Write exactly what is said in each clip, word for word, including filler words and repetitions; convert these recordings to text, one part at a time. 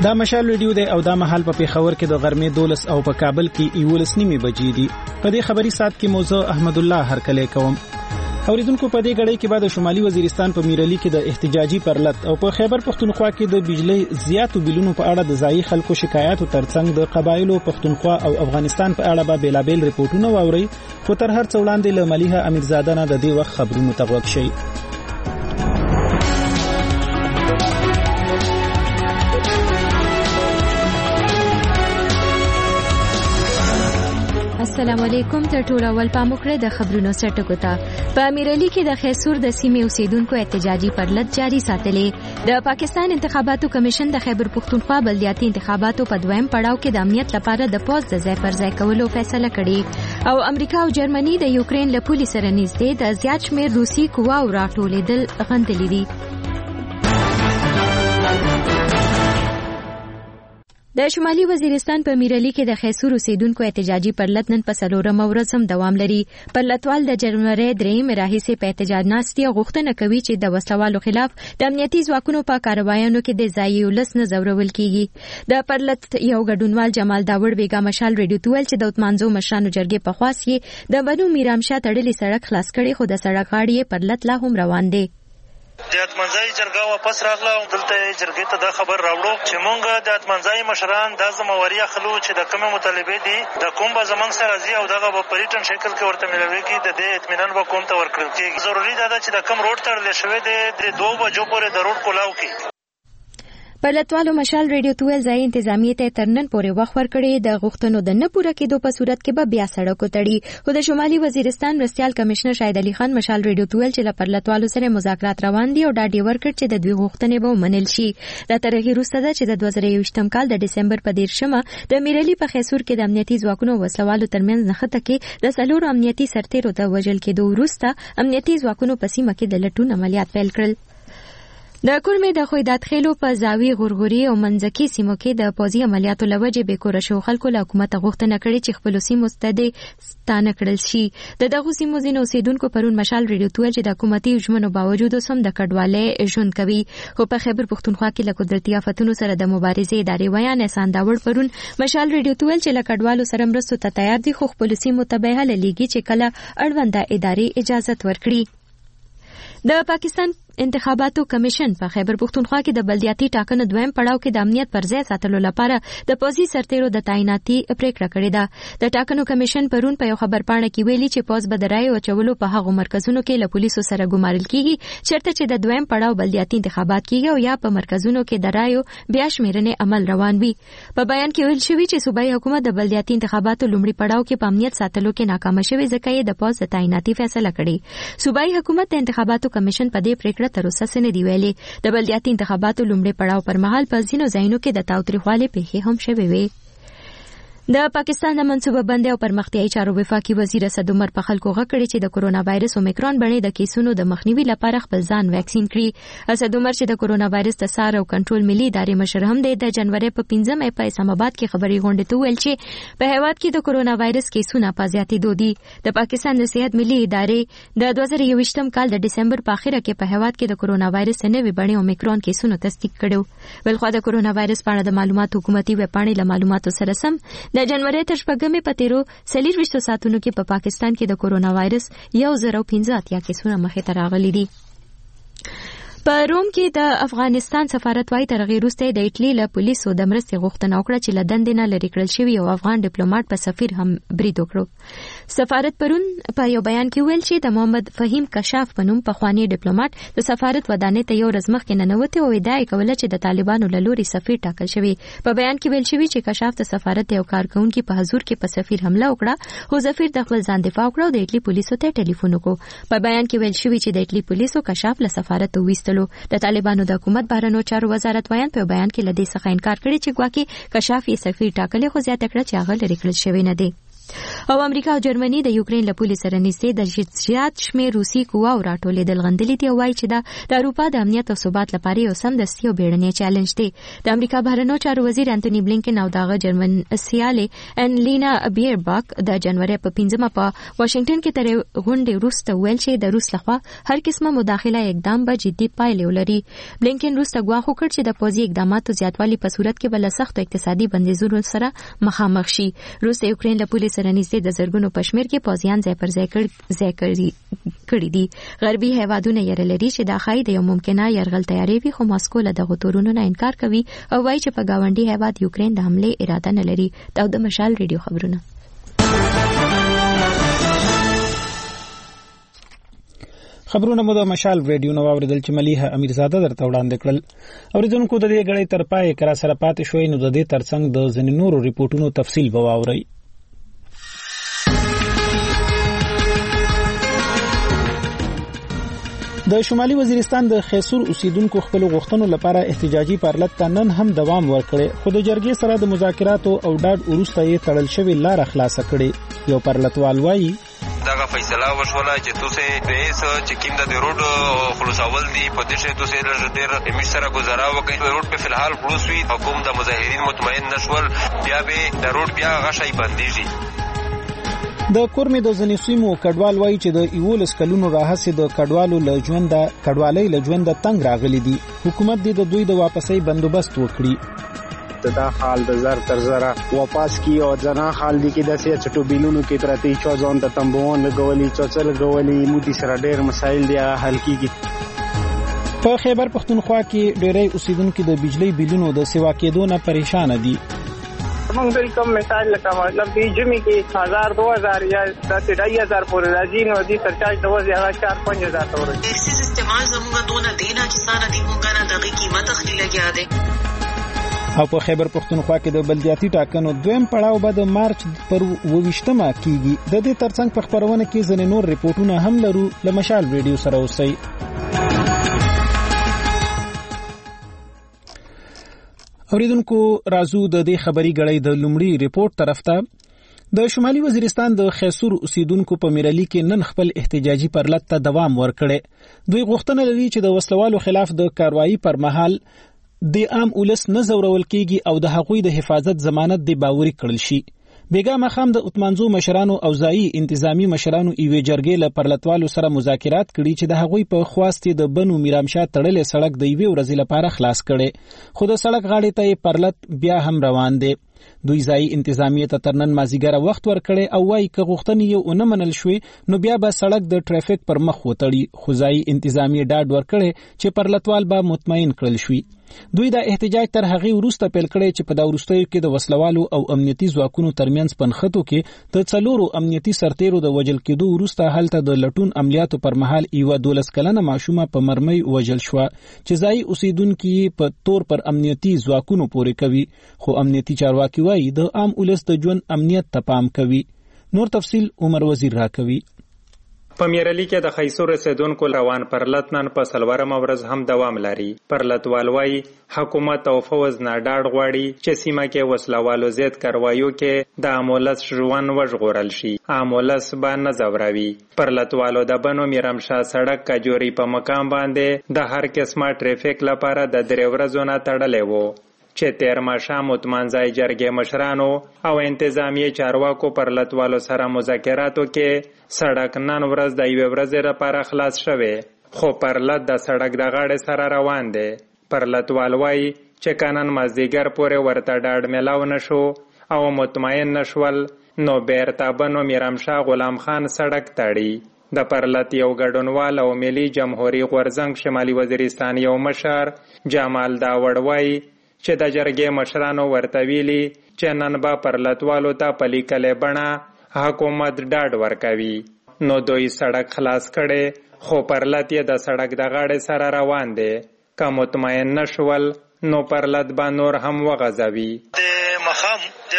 دا مشال ویډیو دی او دا مهال په پیښور کې د غرمې دولس او په کابل کې یولس نیمه بجې دي. په دې خبري سات کې موضوع احمد الله هرکلی کوم. اوریدونکو په دې غړې کې بعد شمالي وزیرستان په میرلی کې د احتجاجي پرلط او په خیبر پختونخوا کې د بجلی زیاتو بلونو په اړه د ځایي خلکو شکایاتو ترڅنګ د قبایلو پختونخوا او افغانستان په اړه به بیلابل ریپورتونه واوري. خو تر هر څه وړاندې له مليحه امیرزاده نه د دې وخت خبرونو تغوک شي. السلام علیکم. تر ټولو اول پاموکړه د خبرونو سرټکو ته. په امیرعلی کې د خیسور د سیمې اوسیدونکو احتجاجي پرلط جاری ساتلې. د پاکستان انتخاباتو کمیشن د خیبر پختونخوا بلدیاتي انتخاباتو په دویم پړاو کې د امنیت لپاره د پوز د ځای پر ځای کولو فیصله کړې او امریکا او جرمني د یوکرين له پولي سره نږدې د زیات شمېر روسي قواو راټولېدل غندلې دي. د شمالي وزیرستان په میرلی کې د خیسور اوسیدونکو احتجاجي پرلط نن په څلورمه ورځ هم دوام لري. پرلطوال د جنوري درېیمې راهیسې په احتجاج ناستي غوښتنه کوي چې د وسلوالو خلاف د امنیتي ځواکونو په کاروایانو کې د ځایي ولس نه ځورول کیږي. د پرلط یو ګډونوال جمال داوړ بیګا مشال ریډیو ته ویل چې د اتمانزو مشرانو جرګې په خواست یې د بنو میرامشاه تړلې سړک خلاص کړي، خو د سړک غاړې پرلط لا هم روان دی. د اتمنځای جرګه واپس راغله او دلته جرګې ته دا خبر راوړو چې مونږ د اتمنځای مشران دا ذمہواري اخلو چې د کومه مطالبه دي د کوم به زمونږ سره راځي او دغه په پریټن شکل کې ورته ملويږي د دې اطمینان به کوم ته ورکړل کېږي. ضروري ده چې د کوم روډ تړل شوی دی د دوه بجو پورې د روډ کولاو کې. پرلطوالو مشال ریډیو ته ویل ځای انتظامیه ته تر نن پورې وخت ورکړي د غوښتنو د نه پوره کېدو په صورت کې به بیا سړکو تړي. خو د شمالي وزیرستان مرستیال کمشنر شاهد علي خان مشال ریډیو ته ویل چې له پرلطوالو سره مذاکرات روان دي او ډاډ یې ورکړ چې د دوی غوښتنې به ومنل شي. دا تر هغې وروسته ده چې د دوه زره یوویشتم کال د ډسمبر په دیرشمه د میرلی په خیسور کې د امنیتي ځواکونو وسلوالو ترمنځ نښته کې د څلورو امنیتي سرتیرو د وژل کېدو وروسته امنیتي ځواکونو په سیمه کې د لټون عملیات پیل کړل. د کورمې د خویدات خېلو په زاوی غورغوري او منځکي سیمو کې د پوځي عملیاتو لوجې به کور شو خلکو له حکومت غوښتنه کړې چې خپل سیمو ستدې ستانه کړل شي. د دغه سیمو ځینو اوسیدونکو پرون مشال ریډیو ته چې د حکومتي ژمنو باوجود هم د کډوالۍ ژوند کوي. خو په خیبر پختونخوا کې له قدرتي آفتونو سره د مبارزې ادارې ویان احسان داوړ پرون مشال ریډیو ته چې له کډوالو سره مرستو ته تیار دي، خو خپل سیمو ته به حل لګي چې کله اړونده ادارې اجازه ورکړي. د پاکستان انتخاباتو کمیشن په خیبر پختونخوا کې د بلدیاتي ټاکنو دویم پړاو کې د امنیت پر ځای ساتلو لپاره د پوځي سرتیرو د تعیناتي پریکړه کړې ده. د ټاکنو کمیشن پرون په یو خبرپاڼه کې ویلي چې پوځ به د رایو اچولو په هغو مرکزونو کې له پولیسو سره ګمارل کیږي چېرته چې د دویم پړاو بلدیاتي انتخابات کیږي او یا په مرکزونو کې د رایو بیا شمیرنې عمل روان وي. په بیان کې ویل شوی چې صوبایي حکومت د بلدیاتي انتخاباتو لومړي پړاو کې په امنیت ساتلو کې ناکام شوی ځکه یې د پوځ د تعیناتي فیصله کړې. صوبایي حکومت د انتخاباتو کمیشن په دې پریکړه تر اوسه څه نه دي ویلي. د بلدیاتي انتخاباتو لومړي پړاو پر مهال په ځینو ځایونو کې د تاوتریخوالي پیښې هم شوې وې. د پاکستان د منصوبه بندي او پرمختیایي چارو وفاقي وزیر اسد عمر په خلکو غږ کړی چې د کورونا وایرس اومیکرون بڼې د کیسونو د مخنیوي لپاره خپل ځان ویکسین کړي. اسد عمر چې د کورونا وایرس د سار او کنټرول ملي ادارې مشر هم دی د جنوري په پنځمه په اسلام آباد کې خبري غونډه ته ویل چې په هیواد کې د کورونا وایرس کیسونه په زیاتېدو دي. د پاکستان د صحت ملي ادارې د دوه زره یوویشتم کال د ډسمبر په اخره کې په هیواد کې د کورونا وایرس نوې بڼې اومیکرون کیسونو تصدیق کړو. بلخو د کورونا وایرس په اړه د معلوماتو حکومتي ویبپاڼې له معلوماتو سره سم د جنوري تر شپږمې په تیرو څلېرویشتو ساعتونو کې په پاکستان کې د کورونا وایرس یو زر او پنځه اتیا کیسونه مخې ته راغلي دي. په روم کې د افغانستان سفارت وايي تر هغې وروسته د ایټالي له پولیسو د مرستې غوښتنه وکړه چې له دندې نه لرې کړل شوي یو افغان ډیپلوماټ په سفیر هم برید وکړو. سفارت پرون په یو بیان کې ویل چې د محمد فهیم کشاف په نوم پخوانی ډیپلوماټ د سفارت ودانۍ ته یو ورځ مخکې ننوتې او ادعا یې کوله چې د طالبانو له لوري سفیر ټاکل شوی. په بیان کې ویل شوي چې کشاف د سفارت یو کارکونکي په حضور کې په سفیر حمله وکړه، خو سفیر د خپل ځان دفاع وکړه او د ایټالي پولیسو ته ټلیفون وکړو. په بیان کې ویل شوي چې د ایټالي پولیسو کشاف له سفارت وویستلو. د طالبانو د حکومت بهرنیو چارو وزارت ویان په بیان کې له دې څخه انکار کړی چې ګواکې کشاف یې سفیر ټاکلی، خو زیاته کړه چې هغه لرې کړل شوی نه دی. او امریکا او جرمني د یوکرين له پولیس سره نږدې د زیات شمېر روسي قواو راټولېدل غندلي دي او وایي چې دا د اروپا د امنیت او ثبات لپاره یو سمدستي او بیړنی چیلنج دی. د امریکا بهرنیو چارو وزیر انټونی بلینکن او دغه جرمن سیالې ان لینا بیرباک د جنوري په پنځمه په واشنگټن کې تر غونډې وروسته ویل چې د روس لخوا هر قسمه مداخله اقدام به جدي پایلې ولري. بلینکن روس ته ګواښ وکړ چې د پوځي اقداماتو زیاتوالي په صورت کې بل سخت اقتصادي بندیزونو سره مخامخ شي. روس د یوکرين له پولیس سره نږدې د زرګونو پشمیر کې پوځیان ځای پر ځای کړي دي. غربي هیوادونه یې لري چې دا خای د یو ممکنه يرغل تیاری وي، خو ماسکو له دغه تورونو نه انکار کوي او وایي چې په گاونډي هیواد یوکرين د حمله اراده نه لري. دا د مشال ریډیو خبرونه. خبرونه مو د مشال ریډیو نو اوریدل چې مليحه امیرزاده درته وړاندې کړل. اوریدونکو د دې غړې تر پای کرا سره پاتې شوي نو د دې ترڅنګ د ځینې نورو ریپورتونو تفصیل به واورئ. د شمالي وزیرستان د خیسور اوسیدونکو خپل غوښتنو لپاره احتجاجي پارلط ته نن هم دوام ورکړي، خو د جرګې سره د مذاکراتو او ډاډ وروسته یې تړل شوی لار خلاصه کړي. یو پارلطوال وایي دغه فیصله وشوله چې تاسو به چې کیم د روډ خلاصول دي په دې شی تاسو ډېر امید سره گزارا وکړي. روډ په فلحال خلاص وي، حکومت د مظاهرین مطمئن نشول، بیا به د روډ بیا غشای بنديږي. د کورمې د ځنیسیمو کډوال وایي چې د یولس کلونو راهسې د کډوالو له ژوند د کډوالۍ له ژوند تنگ راغلي دي. حکومت دې د دوی د واپسۍ بندوبست وکړي. دا حال د زر تر زره واپس کی او ځنا حال دي کې د سې چټو بیلونو کې پرتی چوزون د تمبون لګولي چوچل لګولي موتی سره ډېر مسایل دي حل کیږي. په خیبر پختونخوا کې ډېری اوسیدونکو د بجلی بیلونو د سیوا کېدو نه پریشان دي. موږ د کوم مثال لکه مطلب دی جمی کې هزار دو هزار یا د ډای هزار پورې راځي نو د سرچارج د وځي هغه چار پنځه هزار تور دي. سیس استعمال زموږ دونه دینا چې سانه دی مونږه نه دغه قیمت خلی لګیا دی. او په خیبر پختونخوا کې د بلدیاتي ټاکنو دویم پړاو به د مارچ پر اوویشتمه کیږي. د دې ترڅنګ په خبرونه کې ځینې نور ریپورتونه هم لرو. له مشال ریډیو سره اوسئ. اوریدونکو رازو د دې خبري غړې د لومړي ریپورت طرف ته. د شمالي وزیرستان د خیسور اوسیدونکو په میرالي کې نن خپل احتجاجي پرلط ته دوام ورکړي. دوی غوښتنه لري چې د وسلوالو خلاف د کاروایی پر مهال د عام ولس نه زورول کېږي او د هغوی د حفاظت ضمانت دی باوري کړل شي. بیګا مخام د اتمانزو مشرانو او ځایي انتظامی مشرانو ایوې جرګې له پرلطوالو سره مذاکرات کړي چې د هغوی په خواستې د بنو میرامشاه تړلې سړک د یوې ورځې لپاره خلاص کړي، خو د سړک غاړې ته یې پرلط بیا هم روان دی. دوی ځایي انتظامیه ته تر نن مازیګره وخت ورکړي او وایي که غوښتنې یې ونه منل شوې نو بیا به سړک د ټریفیک پر مخ وتړي، خو ځایي انتظامیه ډاډ ورکړي چې پرلطوال به مطمئن کړل شوي. دوی دا احتجاج تر هغې وروسته پیل کړی چې په دا وروستیو کې د وسلوالو او امنیتي ځواکونو ترمنځ پنښتو کې د څلورو امنیتي سرتیرو د وژل کېدو وروسته هلته د لټون عملیاتو پر مهال یوه دولس کلنه ماشومه په مرمۍ وژل شوه چې ځایي اوسیدونکي په تور پر امنیتي ځواکونو پورې کوي، خو امنیتي چارواکي وایي د عام ولس د ژوند امنیت ته پام کوي. نور تفصیل عمر وزیر راکوي. په میرالي کې د خیسور رسیدونکو روان پرلط نن په څلورمه ورځ هم دوام لري. پرلطوال وایي حکومت او فوز نه ډاډ غواړي چې سیمه کې وسلوالو زیات کاروایو کې د عامولس ژوند وژغورل شي، عامولس به نه ځوروي. پرلطوالو د بنو میرامشاه سړک کجوري په مقام باندې د هر قسمه ټریفیک لپاره د درې ورځو نه تړلی وو چې تیر ماښام اتمانځای جرګې مشرانو او انتظامیه چارواکو پرلطوالو سره مذاکراتو کې سړک نن ورځ د یوې ورځې لپاره خلاص شوی، خو پرلط د سړک د غاړې سره روان دی. پرلطوال وایي چې که نن مازدیګر پورې ورته ډاډ میلاو نشو او مطمئن نشول نو بیرته بنو میرامشاه غلام خان سړک تړي. د پرلط یو ګډونوال او ملي جمهوریت غورځنګ شمالي وزیرستان یو مشر جمال داوړ وایي چې د جرګې مشرانو ورته ویلي چې نن به پرلطوالو ته په لیکلې بڼه حکومت ډاډ ورکوي، نو دوی سړک خلاص کړي خو پرلط یې د سړک د غاړې سره روان دی. که مطمئن نشول نو پرلط به نور هم وغځوي. مخام د اتمنځای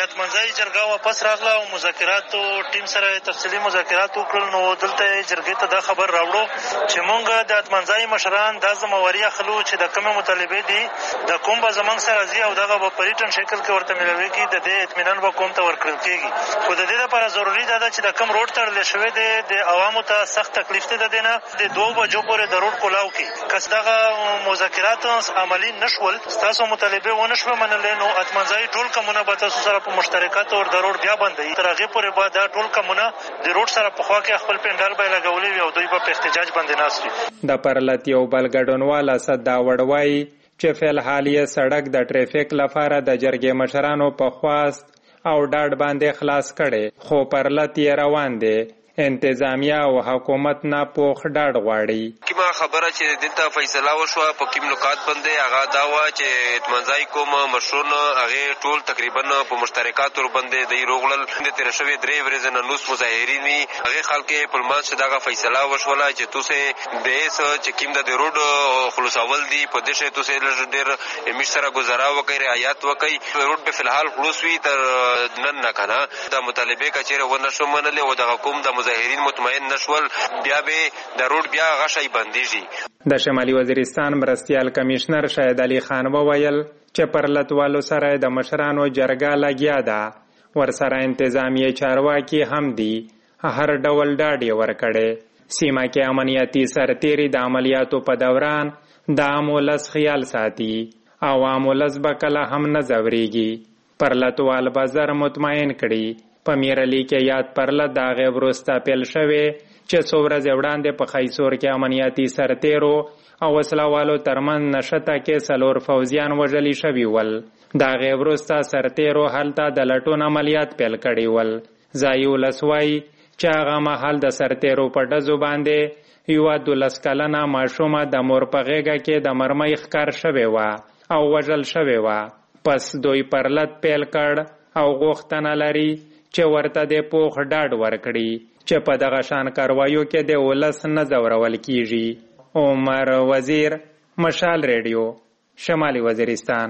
اتمنځای جرګه واپس راغله او مذاکراتو ټیم سره تفصیلي مذاکرات وکړل. نو دلته جرګې ته دا خبر راوړو چې موږ د اتمنځای مشران دا ذمواري اخلو چې د کومې مطالبې دي د کوم به زموږ سره ځي او دغه به په ریټن شکل کې ورته ملويږي، د دې اطمینان به کوم ته ورکړل کېږي. خو د دې لپاره ضروري ده چې د کوم روډ تړلی شوی دی د عوامو ته سخت تکلیف دی. د دې نه د دوو بجو پورې د روډ کولاو کې که دغه مذاکرات عملي نه شول، ستاسو مطالبې ونه شوه منلې، نو اتمنځای ټول کمونه به تاسو سره په مشترکات اور د روډ بیا بندوي. تر هغې پورې به دا ټول کمونه د روډ سره په خوا کې خپل پنډال به یې لګولی وي او دوی به په احتجاج باندې ناست وي. د پرلت یو بل ګډونوال اسد داوړ وایي چې فلحال یې سړک د ټریفیک لپاره د جرګې مشرانو په خواست او ډاډ باندې خلاص کړي، خو پرلت یې روان دی. انتظامیه او حکومت نه پوخ ډاډ غواړي. کیما خبره چې دلته فیصله وشوه په کوم نکات باندې هغه دا و چې اتمنځای کوم مشرون هغه ټول تقریبا په مشترکات ور باندې د روغلل د تیر شوی درې ورځې نه نوس مظاهرین وي. هغه خلک په لمانځ دغه فیصله وشوله چې توسه بیس چې کوم د روډ خلاصول دي په دې شی توسه ډېر مشترک گزارا وکړي رعایت وکړي. روډ په فلحال خلاص وي تر نن نه کنه د مطالبه کچېره ونه شو منلې او د حکومت د مظاهرین مطمئن نشول، بیا به د روډ بیا غشای بنديږي. د شمالي وزیرستان مرستیال کمشنر شاهد علي خان وویل چې پرلتوالو سره د مشرانو جرګه لګیا ده، ورسره انتظامیه چارواکي هم دي، هر ډول ډاډ یې ورکړي. سیمه کې امنیتي سرتیري د عملیاتو په دوران د عامو لس خیال ساتي، عوامو لس به کله هم نه ځورېږي. پرلتوال به زر مطمئن کړي. په میرلی کې یاد پرلت د هغې وروسته پیل شوی چې څو ورځې وړاندې په خیسور کې امنیتي سرتیرو او وسلوالو ترمنځ نښته کې څلور فوزیان وژلي شوي ول. د هغې وروسته سرتیرو هلته د لټون عملیات پیل کړي ول. ځایي ولس وایي چې هغه مهال د سرتیرو په ډزو باندې یوه دولس کلنه ماشومه د مور په غېږه کې د مرمۍ ښکار شوې وه او وژل شوې وه. پس دوی پرلت پیل کړ او غوښتنه لري چې ورته د پوخ ډاډ ورکړي چې په دغه شان کاروایو کې د ولس نه ځورول کیږي. عمر وزیر، مشال ریډیو، شمالي وزیرستان.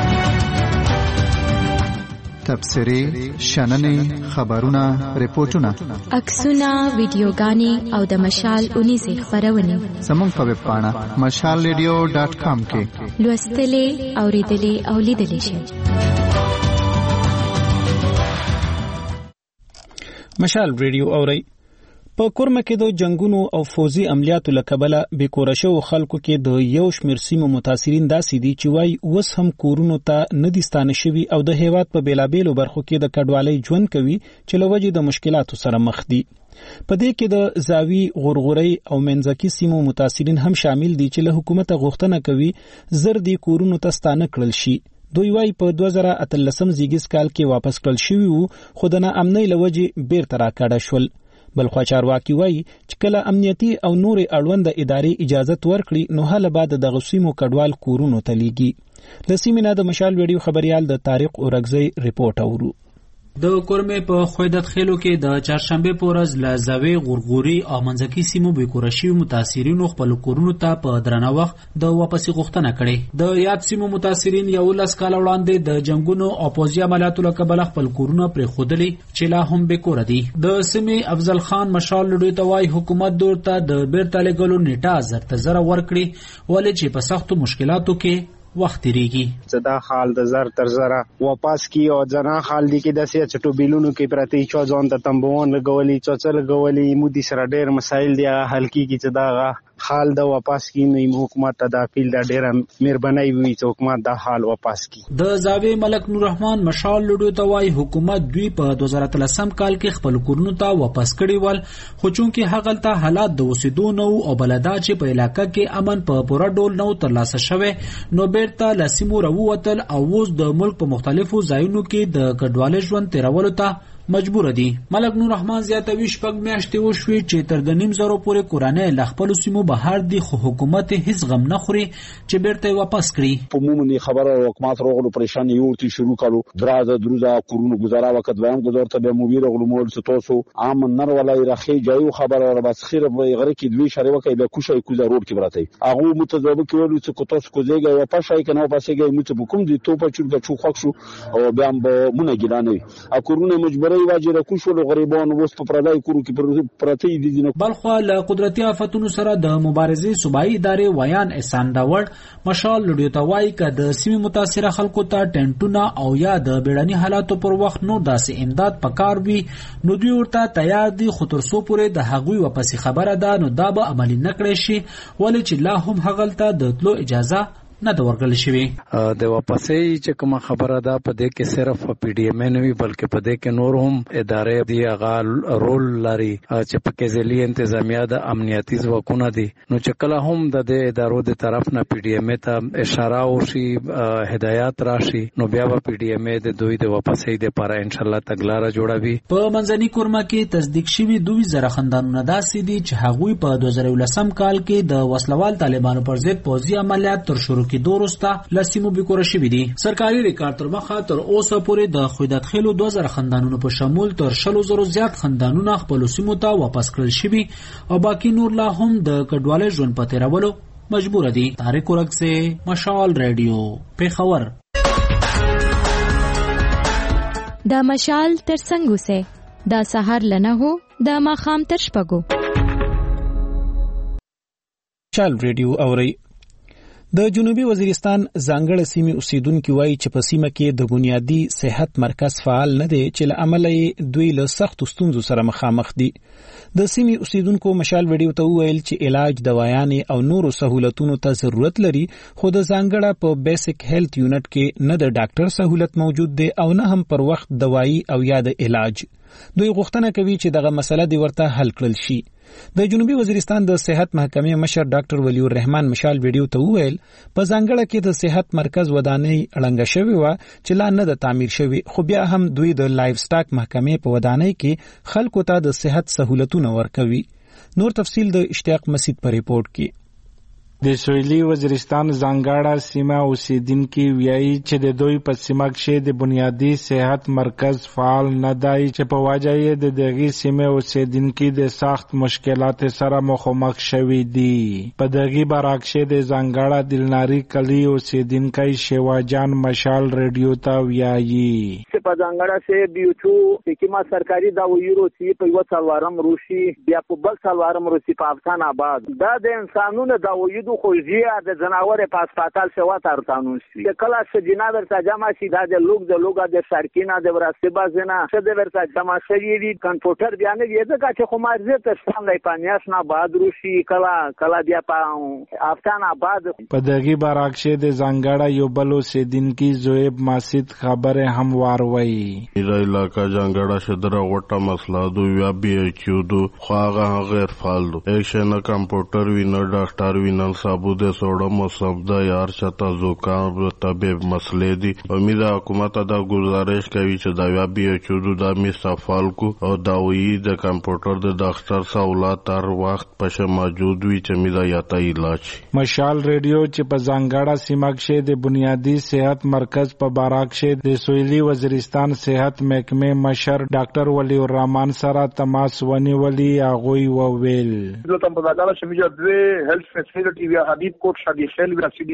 تبصرې، شننې، خبرونه، ریپورتونه، عکسونه، ویډیوګانې او د مشال اونیزې خبرونه زموږ په ویب پاڼه مشال ریډیو ډاټ کام کې لوستلې، اوریدلې او لیدلې شئ. مشال ریډیو اوري. په کورمه کې د جنگونو او فوزي عملیاتو لکبله به کورشو خلکو کې د یو شمیر سیمو متاثرین داسې دي چې وای اوس هم کورونو ته ندیستانه شوي او د هیواد په بیلابېلو برخو کې د کډوالۍ ژوند کوي چې لوجې د مشکلاتو سره مخ دي. په دې کې د زاوی، غورغوري او منځکي سیمو متاثرین هم شامل دي چې له حکومت غوښتنه کوي زر دي کورونو ته ستانه کړل شي. دوی وای په دوه زره اتلسم زیږیز کال کې واپس کړل شوي وو، خو د ناامنۍ له وجې بیرته راکاږه شول. بلخوا چارواکي وای چې کله امنیتي او نورې اړونده ادارې اجازت ورکړي نو هله بعد دغه سیمو کډوال کورونو ته لیږي. د سیمې نه د مشال ویډیو خبريال د طارق اورګزی ریپورت اورو. د کورمې په خویدت خېلو کې د چهارشنبه په ورځ له زاوی، غورغوري او منځکي سیمو به کورشي متاثرینو خپل کورونو ته په درنه وخت د واپسی غوښتنه کړې. د یاد سیمو متاثرین یو لس کال وړاندې د جنگونو او پوځي عملیاتو له کبله خپل کورونه پرې خودلي چې لا هم به کور دي. د سیمې افضل خان مشال لډوي ته وای حکومت دورته د بیرته لګلو نیټه زرته زره ورکړي ولې چې په سختو مشکلاتو کې وخت ریږي. زدا حال د زر تر زره واپس کی او جنا حال دي کې د سیا چټو بیلونو کې پرتی چو ځون ته تمبون لګولي چوچل لګولي مودي سره ډېر مسایل دي حل کیږي چې دا حال د واپس کی نو حکومت ته د اپیل د ډېر مهرباني وي چې حکومت د حال واپس کی. د زاوی ملک نور رحمان مشال لډو ته وای حکومت دوی په دوه زره اتلسم کال کې خپل کورونو ته واپس کړي ول، خو چونکې هغلته حالات د اوسېدو نو او بلدا چې په علاقې کې امن په پوره ډول نو ترلاسه شوه نو بیرته لسیمو راووتل او اوس د ملک په مختلفو ځایونو کې د کډوالۍ ژوند تیرولو ته مجبور دي. ملک نور رحمان زیاتوي شپږ میاشتې وشوي چې تر د نیم زرو پورې کورنۍ له خپلو سیمو بهر دي، خو حکومت هیڅ غم نه خوري چې بیرته واپس کړي. عمومي خبره حکومت راغلو پریشان یورتي شروع کړو درازه دروزه کورونو گزارا وخت وایم گزار ته به موبیل غلومول ستوسو عام نر ولا رخي جایو خبره را بس خیر به غره کې دوی شری وکي به کوشي کوزا روډ کې براته هغه متذبه کولو چې کوتاس کوزيګا یا پښای کنه پاسيګا مت بكم دي تو په چور د چو خوښ شو او بیا به مونږ ګلانوي ا کورونه مجبوري واجره کوشو غریبان وس په پردای کورو کې پرتی دي نه. بلخو له قدرتي آفتونو سره د مبارزې صوبایي ادارې ویان احسان داوړ مشال لډیو ته وایي ک د سیمې متاثره خلکو ته ټنټونه او یا د بیړني حالاتو پر وخت نو داسې امداد پکار وي نو دوی ورته تیار دي، خو تر څو پورې د هغوی واپس خبره ده نو دا به عملي نکړي شي ولې چې لا هم هغلته د تلو اجازه نه د ورکړل شوی. د واپسې چې کوم خبره ده په دې کې صرف پی ډی ایم نه وي بلکې په دې کې نور هم ادارې دی هغه رول لري چې په کې ځلې انتظامیه د امنیتي ځواکونه دي نو چې کله هم د دې ادارو د طرف نه پی ډی ایم ته اشاره وشي هدایت راشي نو بیا به پی ډی ایم د دوی د واپسې د لپاره ان شاء الله تګلارې جوړوي. په منځني کورما کې تصدیق شوی دوی زره خندانونه داسې دي چې هغوی په دوه زره ولسم کال کې د وسلوال طالبانو پر ضد پوځي عملیات تر شروع کې دورسته لسیمو بیکوره شوی دي. سرکاري ریکارډ تر مخه تر اوسه پورې د خویدات خېلو دوه زره خندانونو په شمول تر شلو زرو زیات خندانونه خپل سیمو ته واپس کړل شوی او باقی نور لا هم د کډوالۍ ژوند په تیرولو مجبور دي. طارق ورکسه مشال ریډیو پیښور. دا مشال تر څنګه سه دا سحر لنه هو دا ماخام تر شپګو. مشال ریډیو اوري. د جنوبي وزیرستان ځانګړې سیمې اوسیدونکو وایي چې په سیمه کې د بنیادی صحت مرکز فعال نه دی چې له امله دوی له سخت ستونزو سره مخامخ دي. د سیمې اوسیدونکو مشال ویډیو ته وویل چې علاج دوايانې او نورو سہولتونو ته ضرورت لري خو د ځانګړه په بیسیک هیلث یونټ کې نه د ډاکټر سہولت موجود دی او نه هم پر وخت دوايي او یا د علاج. دوی غوښتنه کوي چې دغه مسله دی ورته حل کړل شي. د جنوبي وزیرستان د صحت محکمې مشر ډاکټر ولی الرحمن مشال ویډیو ته وویل په ځانګړه کې د صحت مرکز ودانۍ اړنګ شوی و چې لا نه د تعمیر شوی خو بیا هم دوی د لایف سټاک محکمې په ودانۍ کې خلکو ته د صحت سہولتونه ورکوي. نور تفصیل د اشتیاق مسید په ریپورت کې. د سویلي وزیرستان ځانګړه سیمه اوسیدونکي وایي چې د دوی په سیمه کې د بنیادی صحت مرکز فعال نه دی چې په وجه یې د دغه سیمه اوسیدونکي د سخت مشکلات سره مخامخ شوي دي. په دغه برعکس د ځانګړه دلناری کلی اوسیدونکي شیوا جان مشال ریډیو ته وایي چې په ځانګړه سه بیوچو حکومت سرکاري داوایي روسي په یو څلورم روسي بیا په بل څلورم روسي په افغان آباد دا د انسانونو داوایي دو خوځي د جناور په هسپتال سیوا ترتانون شي کله چې جنادر تجمع شي د لوګ د لوګا د سرکینا د ورسته بازنه څه د ورته جمع شي دي کمپیوټر بیان دی ځکه چې خو مارزه ته ستاندای پانیاس نه باد روشي کله کله بیا په افغان آباد په دغه برعکس د زنګړه یو بلو سیدونکي زویب ماسید خبره هم واروي ایله علاقہ زنګړه شدره غټه مسله دو یا بي ایچ یو دو خواغه غیر فعال دو ایکشن کمپیوټر وینر ډاکټر وینر ثابوت سوړه مصابده یار چتا زوکام طبيب مسلې دي. امید حکومت دا گزارش کوي چې دا بیا به چودو د مستفال کو او داوی د کمپیوټر د ډاکټر سہولت تر وخت پښه موجود وي چې میدا یاته علاج. مشال ریډیو چې په ځانګړه سیمه کې د بنیادی صحت مرکز په باراک کې د سویلي وزیرستان صحت محکمې مشر ډاکټر ولی الرحمن سره تماس ونیولي هغه وویل دلته په ځانګړه سیمه د هیلث فیسیلیټي وی حبیب کوټ شګي خل وی سیدي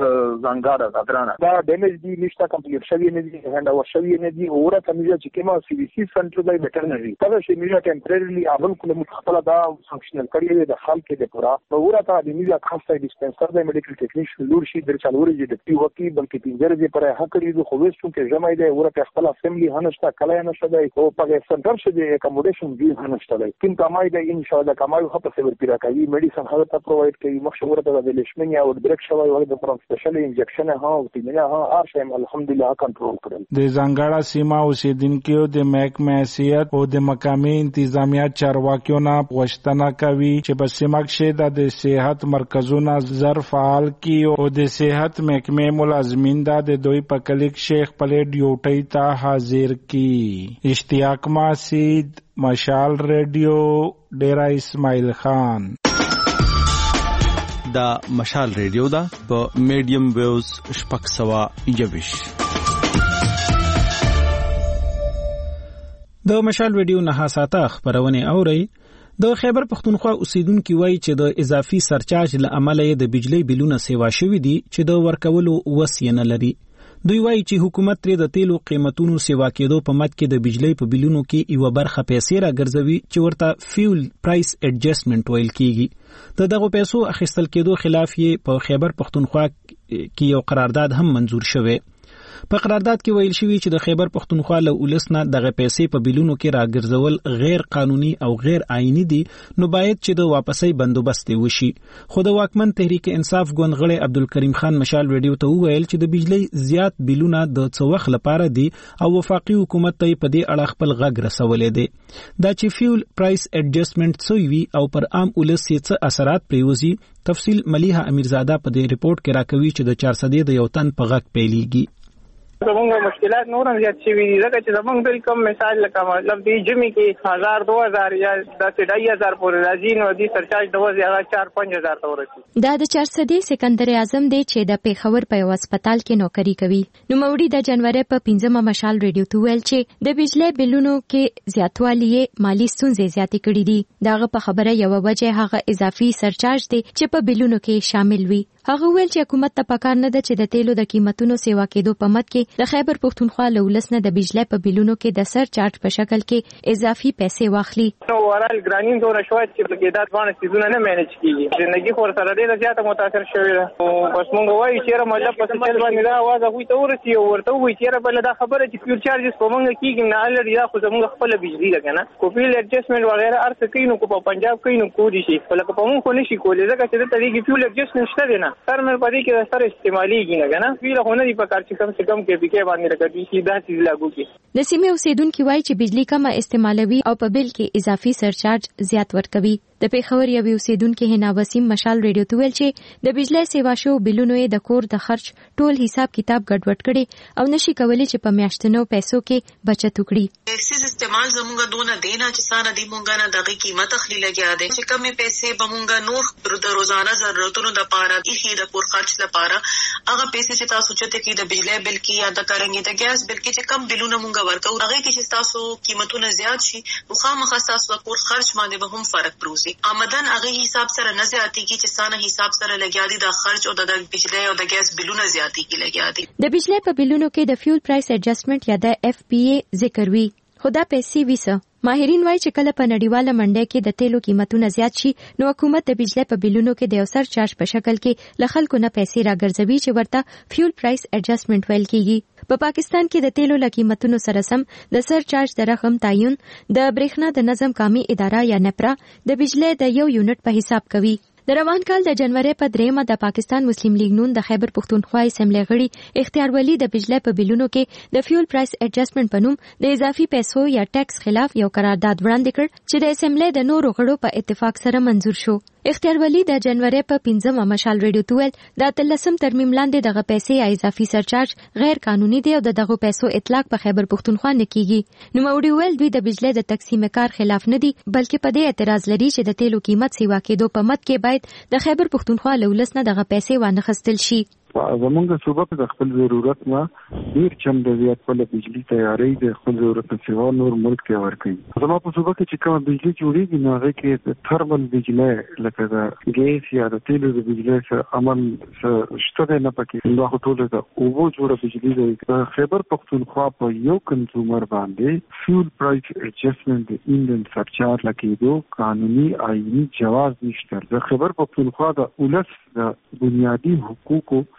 زنګاره اترانه دا ډیمیج دی نشته کمپلیټ شوی نه دی هند او شوی نه دی اوره تمیزه چې کما سی بي سي سنټر دی ویټرنری دا شی میجا ټمپرری اول کوم متخصص دا فنکشنل کړی د خلک د پورا اوره ته د میجا خاصه ډیسپنسر د میډیکل ټیکنیشن لور شي در چالوري د ډیپټي وکی بلکې پینځر دی پر هغه کړی د خو وستو کې جمع دی اوره په خپل اسمبلی هنشته کله نه شته او په سنټر شې د اکوموډیشن دی هنشته دی کوم کمای دی ان شاء الله کمای خو په سیور پیرا کوي میډیسن هغه ته پروواید کوي مخشوره البته د لیشمن یا وربرک شوی وای د فرام سپیشل انجکشن ها او تیمنه ها ارشم الحمدلله کنټرول کړل. د زنګاړه سیمه اوسیدونکو د محکمه حیثیت او د مقامي انتظامیه چارواکیو نه غوښتنه کوي چې په سیمه کې د صحت مرکزونه زر فعال کی او د صحت محکمه ملازمین د دوی په کلیک شیخ پله ډیوټي ته حاضر کی. اشتیاق ماسید، مشال ریډیو، ډیرا اسماعیل خان. دا مشال ریډیو دا په میډیم ویوز شپږ سوه یوویش. د مشال ریډیو نه ساته خبرونه اوري. د خیبر پختونخوا اوسیدونکو وایي چې د اضافي سرچارج له امله د بجلی بلونه سیوا شوي دي چې د ورکولو وس نه لري. دوی وایي چې حکومت ترې د تیلو قیمتونو سیوا کېدو په مد کې د بجلی په بلونو کې یو برخه پیسې راګرځوي چې ورته فیول پرایس ایڈجسټمنټ ویل کیږي. د دغه پیسو اخیستل کېدو خلاف یې په خیبر پختونخوا کې یو قرارداد هم منزور شوی. په قرارداد کې ویل شوی چې د خیبر پختونخوا له ولس نه دغه پیسې په بلونو کې راګرځول غیر قانوني او غیر آئینی دي، نو باید چې د واپسۍ بندوبست وشي. خو د واکمن تحریک انصاف ګوند غړی عبدالکریم خان مشال ریډیو ته وویل چې د بجلی زیات بلونه د څه وخت لپاره دي او وفاقي حکومت ته په دې اړه خپل غږ رسولې دي. دا چې فیول پرایس ایڈجسټمنټ څه وي او پر عام ولس یې څه اثرات پریوزي، تفصیل ملیحه امیرزاده په دې ریپورت کې راکوي چې د چار سدې د یو تن په غږ پیلېږي. زمونږ مشکلات نور هم زیات شوي دي ځکه چې زمونږ بل کم مثال لکه مطلب دی جمی کې هزار دو هزار یا داسې ډای هزار پورې راځي نو دې سرچارج د وځي هغه چار پنځه هزار ته ورسي. دا د چارسدې سکندر اعظم دی چې د پیښور په یو هسپتال کې نوکری کوي. نو موري د جنوري په پنځمه مشال ریډیو ته ویل چې د بجلی بلونو کې زیاتوالی مالی ستونزې زیاتې کړې دي. داغه په خبره یو وجه هغه اضافي سرچارج دی چې په بلونو کې شامل وي. هغه ویل چې حکومت ته پکار نه ده چې د تیلو د قیمتونو سیوا کېدو په مد کې د خیبر پختونخوا له ولس نه د بجلی په بلونو کې د سر چارج په شکل کې اضافي پیسې واخلي. نو ورال ګرانین دوره شوی چې په کې دا ځوان سيزونه نه مینج کیږي. ژوندۍ خور سره ډیره زیاته متاثر شوې ده. او بس مونږ وایو چې را مطلب په څه باندې دا आवाज هغه ته ورسي او ورته وایي چې بل دا خبره چې فیول چارجز په مونږ کېږي نه الری دا خو زموږ خپل بجلی ده کنه. کو فیول ایڈجسټمنټ وغیرہ ارڅ کینو کو په پنجاب کینو کو دي شي ولکه په مونږ خو نشي کولای ځکه چې د طریقې فیول ایڈجسټمنټ شته نه. تر مې پدې کې سره استعماليږي نه کنه. فیول خو نه دی په کار چې کم څه کم کې پکې باندې راکړي شي دا چیز لاګو کی. د سیمې اوسیدونکو وایي چې بجلی کمه استعمالوي او په بل کې اضافي سرچارج زیات ورکوي. د پیښور یو اوسیدونکو هنا وسیم مشال ریډیو ته ویل چې د بجلی سیوا شو بلونو د کور د خرچ ټول حساب کتاب ګډوډ کړي او نشي کولای چې په میاشتنو پیسو کې بچت وکړي. سیس استعمال زموږه دونه دینا چې سانه دی مونږه نه دغه قیمت اخلي لګیا دي چې کمې پیسې به مونږه نور د روزانه ضرورتونو د پاره اخی د کور خرچ لپاره هغه پیسې چې تاسو چته کې د بجلی بل کې یا د کارنګي د ګیس بل کې چې کم بلونه مونږه ورکو هغه کې چې تاسو قیمتونه زیات شي نو خامخا تاسو د کور خرچ باندې به هم فرق پروزي. آمدن هغه حساب سره نه زیاتېږي چې سانه حساب سره لګیا دي د خرچ او د بجلی او د ګیس بلونه زیاتېږي لګیا دي. د بجلی په بلونو کې د فیول پرایس ایڈجسټمنټ یا د اف پی ای ذکر وی خدا پیسې ویسه. ماهرین وایي چې کله په نړیواله منډه کې د تیلو قیمتونه زیات شي نو حکومت د بجلی په بلونو کې د یو سر چارج په شکل کې له خلکو نه پیسې راګرځوي چې ورته فیول پرایس ایڈجسټمنټ ویل کیږي. په پاکستان کې د تیلو له قیمتونو سره سم د سر چارج د رقم تعین د برېښنا د نظم قومي اداره یا نپرا د بجلی د یو یونټ په حساب کوي. د روان کال د جنوري په دریمه د پاکستان مسلم لیگ نون د خیبر پختونخوا اسمبلی غړي اختیار ولی د بجلی په بلونو کې د فیول پرایس ایڈجسټمنټ په نوم د اضافي پیسو یا ټیکس خلاف یو قرارداد وړاندې کړ چې د اسمبلی د نورو غړو په اتفاق سره منزور شو. اختیار ولی د جنوري په پنځمه مشال ریډیو ته ویل د اتلسم ترمیم لاندې دغه پیسې یا اضافي سرچارج غیر قانوني دی او دغه پیسو اطلاق په خیبر پختونخوا نه کیږي. نو موري ویل دوی د بجلی د تقسیم کار خلاف نه دي بلکې په دې اعتراض لري چې د تیلو قیمت سیوا کېدو په مد کې باید د خیبر پختونخوا له ولس نه دغه پیسې وانه خستل شي. زمونږ صوبه په خپل ضرورت نه ډیر چم د زیات په بجلی تیاری د خپل ضرورت سیوا نور ملک ته ورکړي. زموږ په صوبه کې چې کوم بجلی جوړیږي نو هغه کې ترمل بجلی لکه د ګیس یا د تیلو د بجلی سره عمل شته نه پکې نو هغه ټول د اوبو جوړه بجلی دی. خیبر پختونخوا په یو کنزومر باندې فیول پرایس ایڈجسټمنټ د ایندن سرچارج لکېدو قانوني آئینی جواز نشته. د خیبر پختونخوا د ولس د بنیادی حقوقو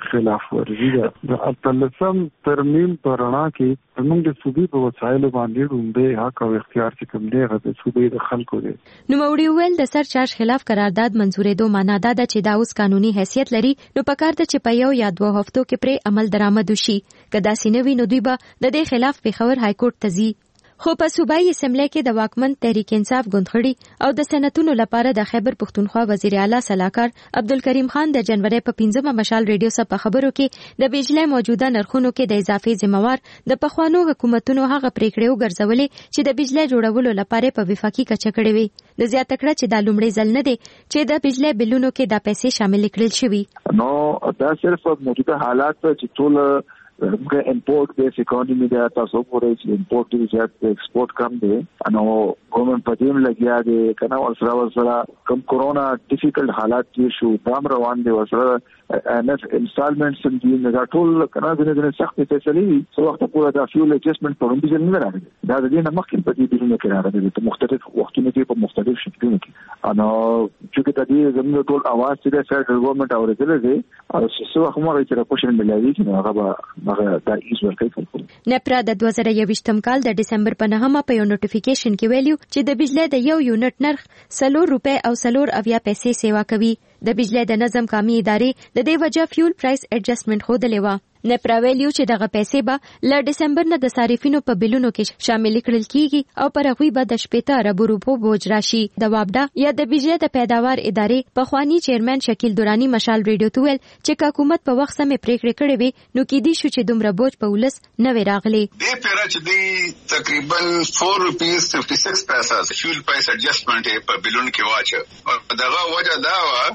خلاف ورزي ده د اتلسم ترمیم پرانا کې موږ د صوبې په وسایلو باندې ډومبه حق او اختیار چې کوم دی غو صوبې د خلکو دی. نو موري ویل د سرچارج خلاف قرارداد منزورېدو معنا دا ده چې دا اوس قانوني حیثیت لري نو پکار ده چې په یو یا دوه هفتو کې پر عمل درآمد وشي. کدا سینوي نو دوی به د دې خلاف پیښور های کورټ ته ځي. خو په صوبایي اسمبلی کې د واکمن تحریک انصاف غونډخړي او د سنتونو لپاره د خیبر پښتونخوا وزیر اعلی صلاحکار عبدالکریم خان د جنوري په پنځمه مشال ریډیو سره په خبرو کې د بجلی موجوده نرخونو کې د اضافي ذمہوار د پخوانو حکومتونو هغه پریکړې وګرځولې چې د بجلی جوړولو لپاره په وفاقي کچه کړې وي. د زیاته کړه چې د لومړي ځل نه دی چې د بجلی بلونو کې د پیسې شامل کړل شوي. نو دا صرف موجوده حالات چې ټول موږ امپورټ بیس اکانومي دا تاسو پورې چې امپورټ دی چې ایکسپورټ کم دی نو ګورنمنت په دې لګیا دی کنه ورسره ورسره کم کورونا ډیفیکلټ حالات کې شو دام روان دي ورسره ان اف انسټالمنټس ان دی نه ټول کنه د دې سخت فیصلې سو وخت پورا د فیول ایڈجسټمنټ په اړه ځل نه راغلی دا د دې نه مخکې په دې ډیرو کې راغلی په مختلف وختونو کې په مختلف شکلونو کې نو چې د دې زموږ ټول اواز چې د فدرال ګورنمنت اورېدل دي او څه وخت مو راځي راپورشن ملایي چې هغه دا ایز ورکړي. نپرا د دوه زره یوویشتم کال د دسمبر په نهمه په یو نوټیفیکیشن کې ویلو چې د بجلی د یو یونټ نرخ سلور روپے او سلور اویا پیسې سیوا کوي. د بجلی د نظم قامي ادارې د دې وجه فیول پرایس ایڈجسټمنټ خوده و. نپرا ویلو چې دغه پیسې به ل دسمبر نه د صارفینو په بلونو کې شامل کړل کیږي او پر هغه به د شپږ ارب روپو بوج راشي. د وابدا یا د بجلی د پیداوار ادارې په خوانی چیرمن شکیل دورانی مشال ریډیو ته ویل چې حکومت په وخت سمې پریکړې کړې وي نو کې دي شو چې دومره بوج په ولس نه وی راغلي. دې پیرا چې دی تقریبا چار روپیز پچاس پیسې فیول پرایس ایڈجسټمنټ په بلون کې واچ او دغه وجه دا و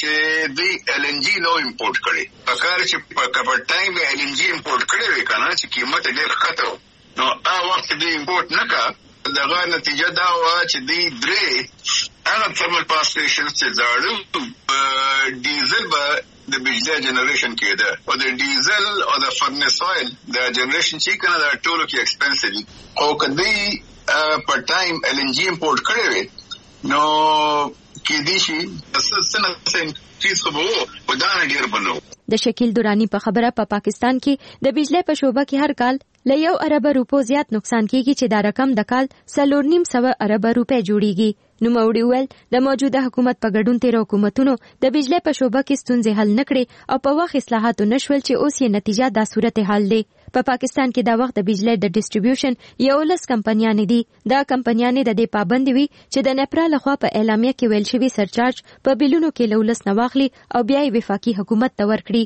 چې دی ایل ان جی نو امپورټ کړي پکار چې په کپر ټایم ایل ان جی امپورټ کړي وي کنه چې قیمت ډېر ښکته نو هغه وخت دی امپورټ نه کا دغه نتیجه دا و چې دی درې هغه ترمل پاور سټیشن چې زاړه ډیزل به د بجلی جنریشن کېده او د ډیزل او د فرنس اویل د جنریشن چې کنه دا ټولو کې ایکسپنسیو دي او کدی په ټایم ایل ان جی امپورټ کړي وي نو کې دي شي سنه سن چیز خو وو دا نه ډیر بنو. د شکیل دورانی په خبره په پا پاکستان کې د بجلی په شوبه کې هر کال له یو ارب روپو زیات نقصان کیږي چې دا رقم د کال سلور نیم سو ارب روپے جوړیږي. نو موړي ویل د موجوده حکومت په ګډون تیر حکومتونو د بجلی په شوبه کې ستونزې حل نکړي او په وخت اصلاحات نشول چې اوس یې نتیجه دا صورت حال دی. په پا پاکستان کې دا وخت د بجلی د ډیسټریبیوشن یو لس کمپنیانې دي. دا کمپنیانې د دې پابند وي چې د نپرا لخوا په اعلامیه کې ویل شوی سرچارج په بلونو کې لولس نه واخلي او بیا یې وفاقي حکومت ته ورکړي.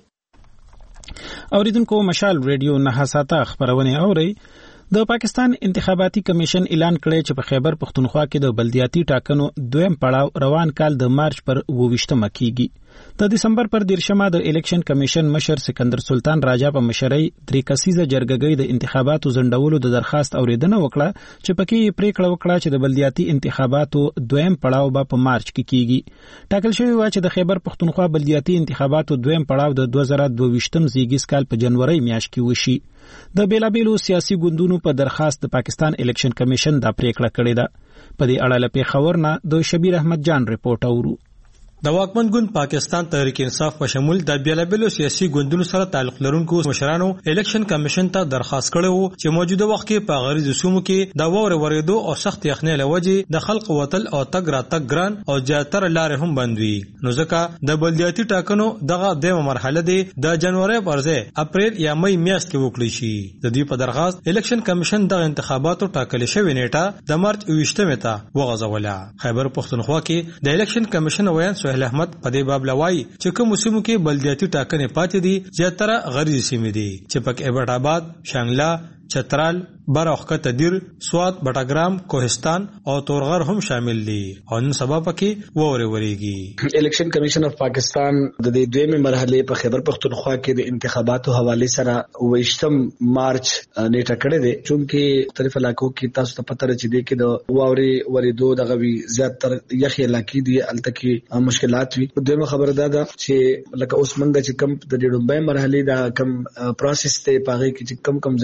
اوریدونکو مشال ریډیو نه حساته خبرونه اوري. د پاکستان انتخاباتي کمیشن اعلان کړی چې په خیبر پښتونخوا کې د بلدیاتي ټاکنو دویم پړاو روان کال د مارچ پر اوویشتمه کیږي. د دسمبر پر دیرشمه د الیکشن کمیشن مشر سکندر سلطان راجا په مشرۍ درې کسیزه جرګګۍ د انتخاباتو ځنډولو د درخواست اوریدنه وکړه چې پکې پریکړه وکړه چې د بلدیاتي انتخاباتو دویم پړاو به په مارچ کې کیږي. ټاکل شوی و چې د خیبر پښتونخوا بلدیاتي انتخاباتو دویم پړاو د دوه زره دوه زیږیز کال په جنوري میاشت کې وشي. د بیلابیلو سیاسي ګوندونو په درخواست د پاکستان الیکشن کمیشن دا پریکړه کړې ده. په دې اړه له پیښور نه د شبیر احمد جان رپورټ اورو. د واکمن ګوند پاکستان تحریک انصاف په شمول د بیلابیلو سیاسي ګوندونو سره تعلق لرونکو مشرانو الیکشن کمیشن ته درخواست کړی وو چې موجوده وخت کې په غریزو سومو کې د واورې ورېدو او سخت یخنۍ له وجې د خلق وتل او تګ راتګ ګران او زیاتره لارې هم بند وي. نو ځکه د بلدیاتي ټاکنو دغه دیمه مرحله دی د جنوري پر ځای اپریل یا مئی میاشت کې وکړي شي. د دوی په درخواست الیکشن کمیشن د انتخاباتو ټاکل شوی نیټه د مارچ اوویشتمه ته وغځوله. خیبر پښتونخوا کې د الیکشن کمیشن ویان سهیل احمد په دې باب لوي چې کوم موسمو کې بلدیاتي ټاکنې پاتې دي زیاتره غریزي سیمې دي چې پکې ایبټ آباد، شانګلا، چترال، براوخه تدیر، سوات، بټاګرام، کوهستان او تورغر هم شامل دي او نن سبا پکې ووري وريږي. الیکشن کمیشن اف پاکستان د دې دویمه مرحله په خیبر پښتونخوا کې د انتخاباتو حواله سره ویشتم مارچ نیټه کړې ده چې مختلف علاقو کې تاسو ته پته راځي چې د ووري ورېدو دغه وی زیاتره یخي علاقې دي الته کې مشکلات وي. دویمه خبره ده چې لکه اوس موږ چې کم د ډېرو مرحله دا کم پروسس ته پاره کې چې کم کم ځایونو کې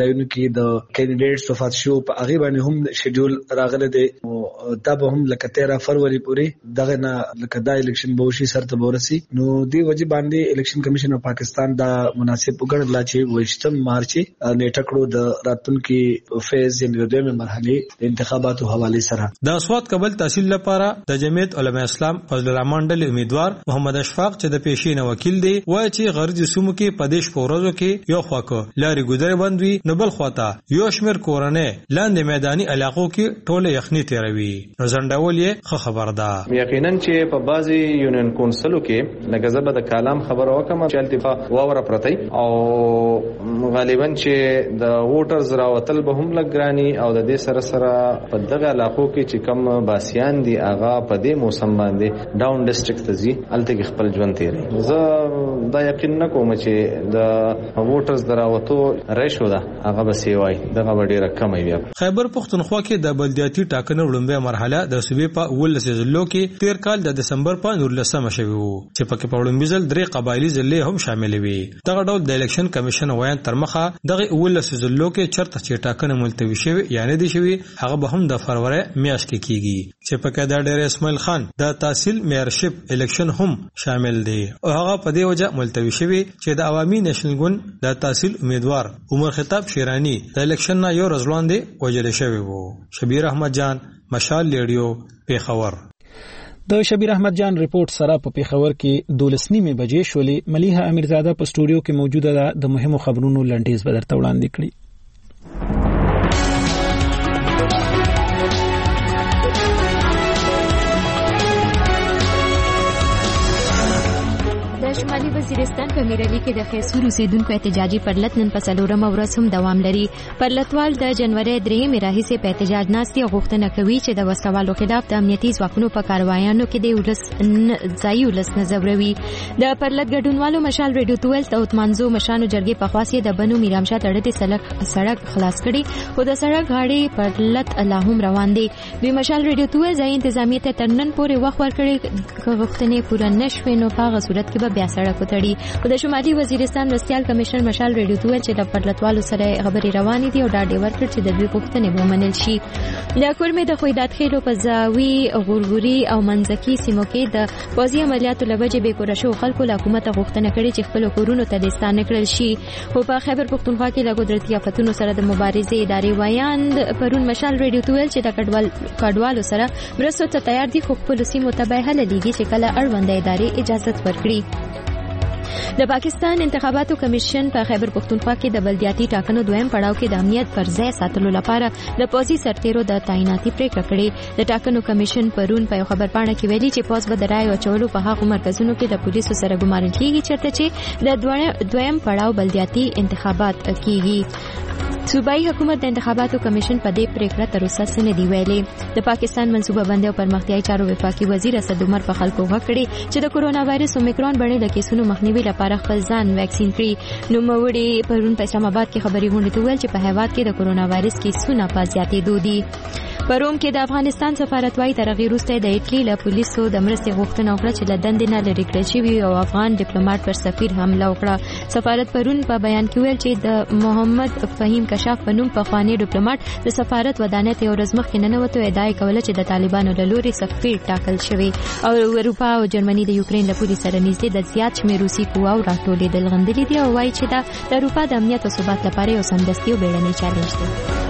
کې د کینډیډیټس وفات شو په هغه باندې هم شیډول راغله دی او دا به هم لکه تیرہ فروری پورې دغه نه لکه دا الیکشن به وشي سره ته ورسي نو دی وجه باندې الیکشن کمیشن اف پاکستان دا مناسب وګڼل چې وشتم مارچ نیټه کړو د راتلونکي فیز یعنی د دویمه مرحله انتخاباتو حواله سره د اصوات قبل تحصیل لپاره د جمعیت علماء اسلام فضل الرحمن ډلې امیدوار محمد اشفاق چې د پیشین وکیل دی وایي چې غرض سومو کې پدیش پورزو کې یو خواکو لاري ګذر بندوي نو بل خواته یو شمیر کورنه لاندې میداني علاقو کې ټوله یخني تیروي رزنډول یې خه خبر ده یقینا چې په بازي یونین کونسلو کې لګزبه د کلام خبر وکم چې التفا واوره پرتی او غالبا چې د ووټرز راوتل به هم لګرانی او د دې سره سره په دغه علاقو کې چې کم باسيان دي اغا په دې موسم باندې ډاون ډیسټریکټ ته ځي الته خپل ژوند تیری زه دا یقین نکوم چې د ووټرز دراوتو ریشو ده هغه به سیوای دغه ډیره کم وي. خیبر پختونخوا کې د بلدیاتي ټاکنو وړاندې مرحله د صوبې په ولس ضلعو کې تیر کال د دسمبر په نولسمه شوی وو چې پکې په وړاندې ځل درې قبایلی ضلع هم شامل وي. دغه ډول د الیکشن کمیشن وایي تر مخه دغه ولس ضلعو کې چرته چې ټاکنه ملتوي شوی یعنی د شوی هغه به هم د فروری میاشت کې کیږي چې پکې د ډیر اسماعیل خان د تحصیل میئرشپ الیکشن هم شامل دی او هغه په دې وجه ملتوي شوی چې د عوامي نېشنل ګوند د تحصیل امیدوار عمر خطاب شیرانی د الیکشن نه یو ورځ وړاندې وجل شوی وو. شبیر احمد جان مشال ریډیو پیښور. د شبیر احمد جان ریپورت سره په پیښور کې دولس نیمه بجې شولې ملیحه امیرزاده په سټوډیو کې موجوده ده د مهمو خبرونو لنډیز به درته وړاندې کړي. شمالي وزیرستان په میرالي کې د خیسور اوسیدونکو احتجاجي پرلط نن په څلورمه ورځ هم دوام لري. پرلطوال د جنوري درېیمې راهیسې په احتجاج ناستي غوښتنه کوي چې د وسوالو خلاف د امنیتي ځواکونو په کاروایانو کې د ولس ځای ولس نه ځوروي. د پرلط ګډونوالو مشال ریډیو تویل ته اتمانزو مشانو جرګې په خاصه د بنو میرامشاه تړلې سړک خلاص کړي خو د سړک غاړې پرلط لا هم روان دي. دوی مشال ریډیو تویل ځای انتظامیه ته ترنن پورې وخت ورکړي غوښتنې پوره نشوي نو په هغه صورت کې به بیا سړک وتړي. د شمالي وزیرستان مرستیال کمشنر مشال ریډیو تویل چې د پرلطوالو سره خبرې روانې دي او ډاډ ورکړ چې د دوی غوښتنې به ومنل شي. د کورمې د خویدات خېلو په زاوی غورغوري او منځکي سیمو کې د پوځي عملیاتو لوجې به کور شو خلکو له حکومت غوښتنه کړې چې خپل کورونو ته د ستانه کړل شي. خو په خیبر پختونخوا کې له قدرتي آفتونو سره د مبارزې ادارې وایاند پرون مشال ریډیو تویل چې د کډوالو سره مرستو ته تیار دي خو خپل سیمو ته به حل لګي چې کله اړوند ادارې اجازه ورکړي. د پاکستان انتخاباتو کمیشن په خیبر پختونخوا کې د بلدیاتي ټاکنو دویم پړاو کې د امنیت پر ځای ساتلو لپاره د پوځي سرتیرو د تعیناتي پریکړه کړې. د ټاکنو کمیشن پرون په خبرپاڼه کې ویلي چې پوځ به د رای اچولو په هغو مرکزونو کې د پولیسو سره ګمارل کیږي چیرته چې د دویم پړاو بلدیاتي انتخابات کیږي. صوبایي حکومت د انتخاباتو کمیشن په دې پریکړه تر اوسه څه نه دی ویلي. د پاکستان منصوبه بندي او پرمختیايي چارو وفاقي وزیر اسد عمر په خلکو غوښتي چې د کورونا وایرس اومیکرون بڼې د کیسونو مخنیوي لپاره خپل ځان ویکسین کړي. نو موړي پرون په اسلام آباد کې خبري غونډه ته ویل چې په هیواد کې د کورونا وایرس کیسونه په زیاتېدو دي. په روم کې د افغانستان سفارتوای ترغیر وروسته د ایټلی له پولیسو د مرستې غوښتنه وکړه چې له دندې نه لرې کړل شوي او افغان ډیپلوماټ پر سفیر حمله وکړه. سفارت پرون په بیان کې ویل چې د محمد فهیم کشاف په نوم پخوانی ډیپلوماټ د سفارت ودانۍ ته یو ورځ مخکې ننوتو ادعا یې کوله چې د طالبانو له لوري سفیر ټاکل شوی او اروپا او جرمني د یوکرين له پولیسو سره نږدې د زیات شمېر روسي قواو راټولېدل غندلي دي او وایي چې دا د اروپا د امنیت او ثبات لپاره یو سمدستي او بیړنی چالش دی.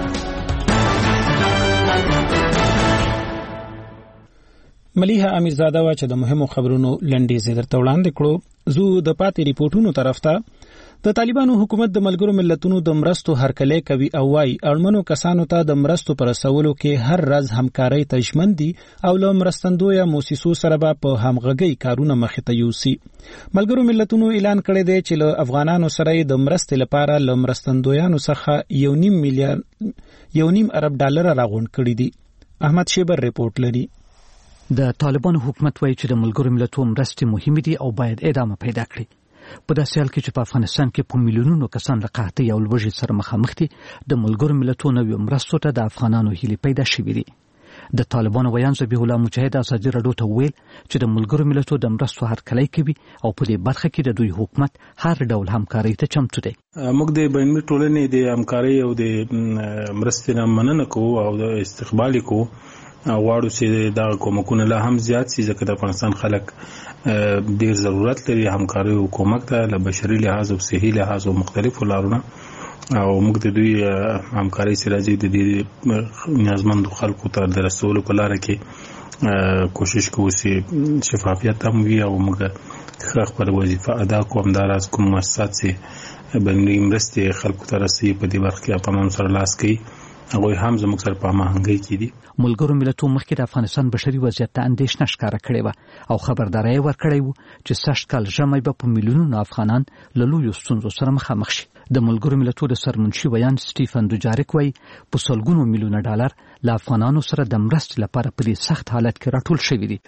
ملیحه امیرزاده وا چې د مهمو خبرونو لنډیز درته وړاندې کړو. زو د پاتې ریپورتونو طرف ته د طالبانو حکومت د ملګرو ملتونو د مرستو هرکلی کوي او وايي اړمنو کسانو ته د مرستو پر رسولو کې هر ورځ همکاري ته ژمن دي او له مرستندویه موسسو سره به په همغږي کارونه مخې ته یوسي. ملګرو ملتونو اعلان کړی دی چې له افغانانو سره د مرستې لپاره له مرستندویانو څخه یو نیم میلیارډ یو نیم ارب ډالر راغونډ کړي دي. احمد شیبر ریپورت لري. د طالبانو حکومت وایي چې د ملګرو ملتونو مرستې مهمې دي او باید ادامه پیدا کړي. په داسې حال کې چې په افغانستان کې په میلیونونو کسان له قحطۍ او لوږې سره مخامخ دي د ملګرو ملتونو نویو مرستو ته د افغانانو هیلې پیدا شوې دي. د طالبانو ویان ذبیح الله مجاهد ازادي راډیو ته ویل چې د ملګرو ملتونو د مرستو هرکلی کوي او په دې برخه کې د دوی حکومت هر ډول همکاري ته چمتو دی. موږ د بینالمللي ټولنې د همکاري او د مرستې نه مننه کوو او د استقبال کوو غواړو چې دا کومکونه لا هم زیات شي ځکه د افغانستان خلک ډیر ضرورت لري همکاري او کومک ته له بشري لحاظ او صحي لحاظ او مختلفو لارونو او موږ د دوی همکاري سره د دې نیازمندو خلکو ته د رسولو په لار کې کوشش کوو چې شفافیت هم وي او موږ خپل وظیفه ادا کوو. همداراز کوم مؤسسات چې بینالمللي مرستې خلکو ته رسوي په دې برخه کې په سره لاس کوي هغوی هم زموږ سره په هماهنګۍ کې دي. ملګرو ملتونو مخکې د افغانستان بشري وضعیت ته اندېښنه ښکاره کړې وه او خبرداری ورکړی و چې سږ کال ژمی به په میلیونونو افغانان له لویو ستونزو سره مخامخ شي. د ملګرو ملتونو د سرمنشي ویان سټیفن دوجاریک وایي په سلګونو میلیونه ډالر له افغانانو سره د مرستې لپاره په دې سخت حالت کې راټول شوي دي.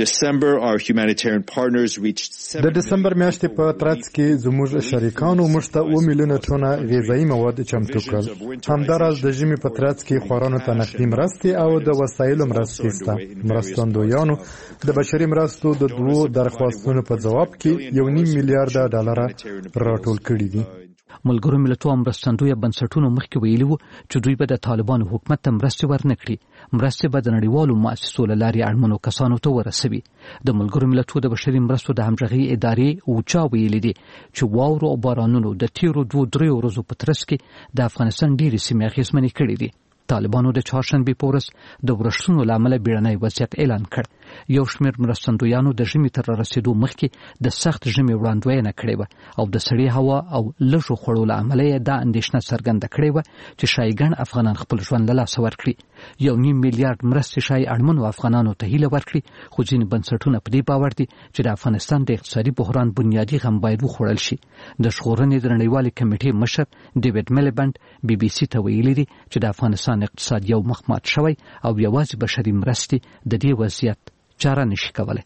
د دسمبر میاشتې په ترڅ کې زموږ شریکانو موږ ته اوه میلیونه ټنه غذایي مواد چمتو کړل. همداراز د ژمي په ترڅ کې خوارانو ته نقدي مرستې او د وسایلو مرستې شته. مرستندویانو د بشري مرستو د دوو درخواستونو په جواب کې یو نیم میلیارډ ډالر راټول کړي دي. ملګرو ملتونو مرستندویه بنسټونو مخکې ویلي وو چې دوی به د طالبانو حکومت ته مرستې ورنه کړي. مرستې به د نړیوالو مؤسسو له لارې اړمنو کسانو ته ورسوي. د ملګرو ملتونو د بشري مرستو د همغږۍ ادارې اوچا ویلي دي چې واورو او بارانونو د تیرو دوه درې ورځو په ترڅ کې د افغانستان ډېرې سیمې اغېزمنې کړې دي. طالبانو د چهارشنبې په ورځ د ورښتونو له امله بیړنی وضعیت اعلان کړ. یو شمېر مرستندویانو د ژمي تر رسیدو مخکې د سخت ژمي وړاندوینه کړې وه او د سړې هوا او لږو خوړو له امله یې دا اندېښنه څرګنده کړې وه چې ښایي ګڼ افغانان خپل ژوند له لاسه ورکړي. یو نیم میلیارډ مرستې ښایي اړمنو افغانانو ته هیله ورکړي خو ځینې بنسټونه په دې باور دي چې د افغانستان د اقتصادي بحران بنیادي غم باید وخوړل شي. د ژغورنې د نړیوالې کمیټې مشر ډیوډ میلیبند بي بي سي ته ویلي دي چې د افغانستان اقتصاد یو مخ مات شوی او یوازې بشري مرستې د دې وضعیت چاره نشي کولای.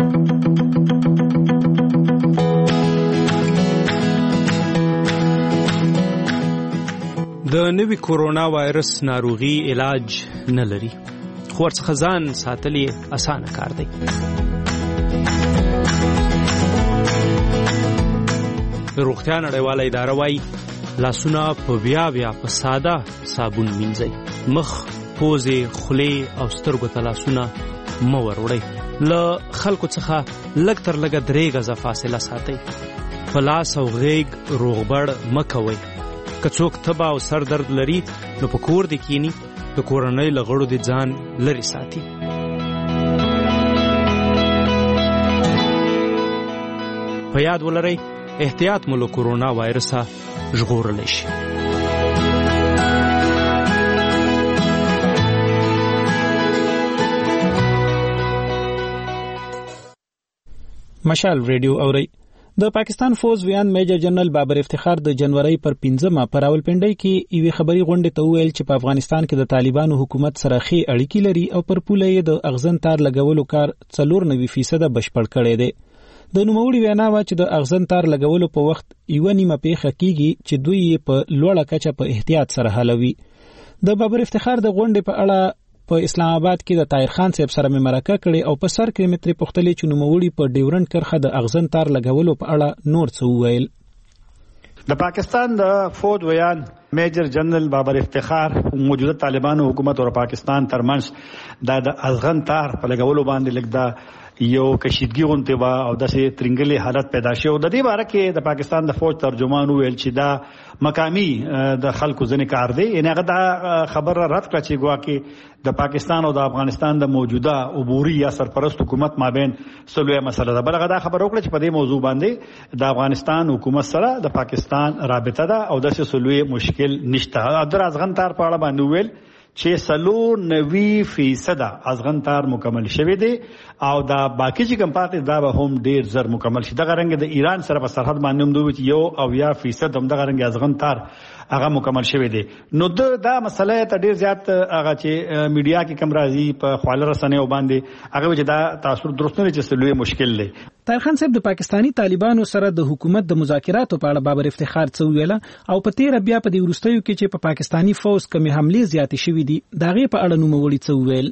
د نوي کورونا وایرس ناروغي علاج نه لري خو ورڅخه ځان ساتل یې اسانه کار دی. روغتیا نړیواله اداره وايي لاسونه په بیا بیا په ساده صابون مینځئ. مخ، پوزې، خولې او سترګو ته لاسونه مه وروړئ. له خلکو څخه لږ تر لږه درې غزه فاصله ساتئ. په لاس او غیږ روغبړ مه کوئ. که څوک تبه او سر درد لري نو په کور دې کینی د کورنۍ له غړو دې ځان لرې ساتي. په یاد ولرئ احتیاط مو له کورونا وایرسه ژغورلی شي. مشال ریډیو اوري. د پاکستان فوز ویان میجر جنرال بابر افتخار د جنوري پر پنځمه پر راولپنډۍ کې یوې خبري غونډې ته ویل چې په افغانستان کې د طالبانو حکومت سره ښې اړیکې لري او پر پوله یې د اغزن تار لګولو کار څلور نوي فیصد بشپړ کړی دی. د نوموړي وینا وا چې د اغزن تار لګولو په وخت یو نیمه پیښه کیږي چې دوی په لوړه کچه په احتیاط سره حلوي. د بابر افتخار د غونډې په اړه په اسلام آباد کې د طاهر خان صاحب سره مرکه کړې او په سر کې متري پختلې چې نوموړي په ډیورنډ کرخه د اغزن تار لګولو په اړه نور څه وویل. د پاکستان د فوج ویان میجر جنرال بابر افتخار موجوده طالبانو حکومت او پاکستان ترمنځ د اغزن تار په لګولو باندې لګدا یو کشیدګي غونډه وا او داسې ترنګلي حالت پیدا شو. د دې باره کې د پاکستان د فوج ترجمان ویل چې دا مقامی د خلکو ځنې کار دی. ان هغه دا خبر رد کړ چې ګواکې د پاکستان او د افغانستان د موجوده عبوري یا سرپرست حکومت مابین سلوه مسله ده. بلغه دا خبر وکړه چې په دې موضوع باندې د افغانستان حکومت سره د پاکستان رابطه ده او داسې سلوه مشکل نشته. عبد الرزاق تار په اړه باندې ویل چې سلو نوي فیصد ازغن تار مکمل شوی دی او دا باقی چې کوم پاتې دا به هم ډیر زر مکمل شي. دغه رنګ د ایران سره په سرحد باندې هم دوی یو او یا فیصد هم دغه رنګ ازغن تار هغه مکمل شوی دی. نو دا مسله ته ډیر زیات هغه چې میډیا کې کم راځي په خواله رسنیو باندې هغه چې دا تاثیر درست نه چې سلوي مشکل دی. طاهر خان صاحب د پاکستانی طالبانو سره د حکومت د مذاکراتو په اړه بابر افتخار څه ویل او په تیر بیا په دې ورستیو کې چې په پاکستانی فوز کمی حمله زیاتې شوې دي داغه په اړه نوموړي څه ویل.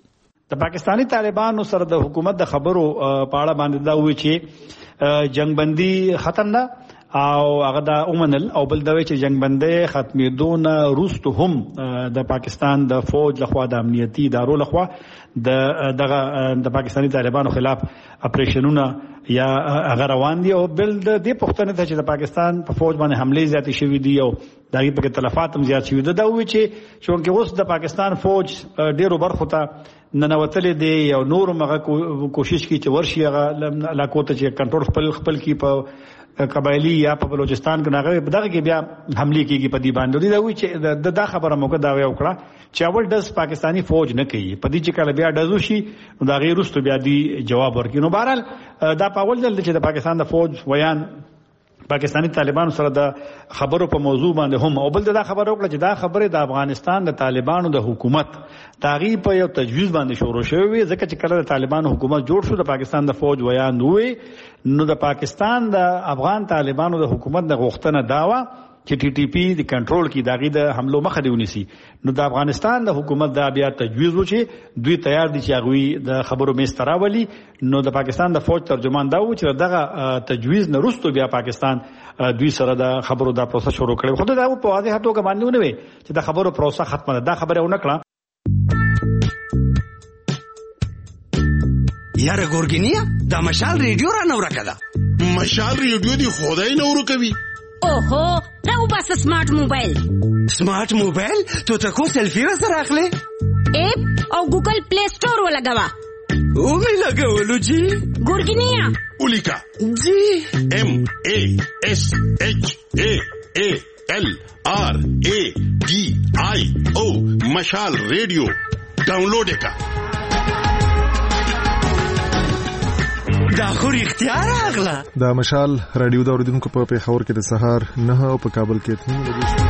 د پاکستانی طالبانو سره د حکومت د خبرو په اړه باندې دا وی چې جنگ بندي ختم نه او هغه دا اومنل او بل دا وی چې جنگ بندي ختمېدون روستو هم د پاکستان د فوج لخوا د امنیتي ادارو لخوا د دغه د پاکستانی طالبانو خلاف اپریشنونه یا هغه روان دي او بل د دې پښتنه ته چې د پاکستان په فوج باندې حمله زیاتې شوې دي او دغه په تلفات هم زیات شوې ده دا وی چې چونکه اوس د پاکستان فوج ډیرو برخو ته ننوتلې دي او نور مغه کوشش کوي چې ورشي هغه علاقو ته چې کنټرول خپل خپل کی په قبایلی یا په بلوچستان کې ناغه دغه کې بیا حمله کیږي په دې باندې دا وی چې د دا خبره موږ دا وی وکړه چې اول داس پاکستانی فوج نه کوي په دې چې کله بیا دزو شي نو دا غیر واستو بیا دی جواب ورکړي نو بهرحال دا په اول ځل چې د پاکستان د فوج ویان پاکستانی طالبانو سره د خبرو په موضوع باندې هم او بل دا خبره وکړه چې دا خبره د افغانستان د طالبانو د حکومت تغییر په یو تجویز باندې شروع شوی ځکه چې کله د طالبانو حکومت جوړ شو د پاکستان د فوج ویان وی نو د پاکستان د افغان طالبانو د حکومت د غوښتنه داوا چې ټي ټي پی د کنټرول کې داغي د حملو مخه دی ونیسي نو د افغانستان د حکومت دا بیا تجویز وشي دوی تیار دي چې هغه د خبرو میستراولي نو د پاکستان د فوج ترجمان دا و چې دغه تجویز نه رستو بیا پاکستان دوی سره د خبرو دا پروسه شروع کړي خو دا په واضح توګه باندې ونه وي چې د خبرو پروسه ختمه ده دا خبره ونه کړه یاره ګورګینیا دا مشال ریډیو را نو راکړه مشال ریډیو دی خدای نو ورکوي اوهو راو بس سمارټ موبایل سمارټ موبایل تو ته کو سیلفي سره اخلي اپ او ګوګل پلی سٹور ولګوا او می لګولو جی ګورګینیا اولیکا جی ام ا اس اچ ا ا ال آر ا ډي آی او مشال ریډیو ډاونلوډ وکړه دا خو اختیار اغلا دا مشال رادیو دا اوریدونکو په پیښور کې د سهار نه او په کابل کې اته بجې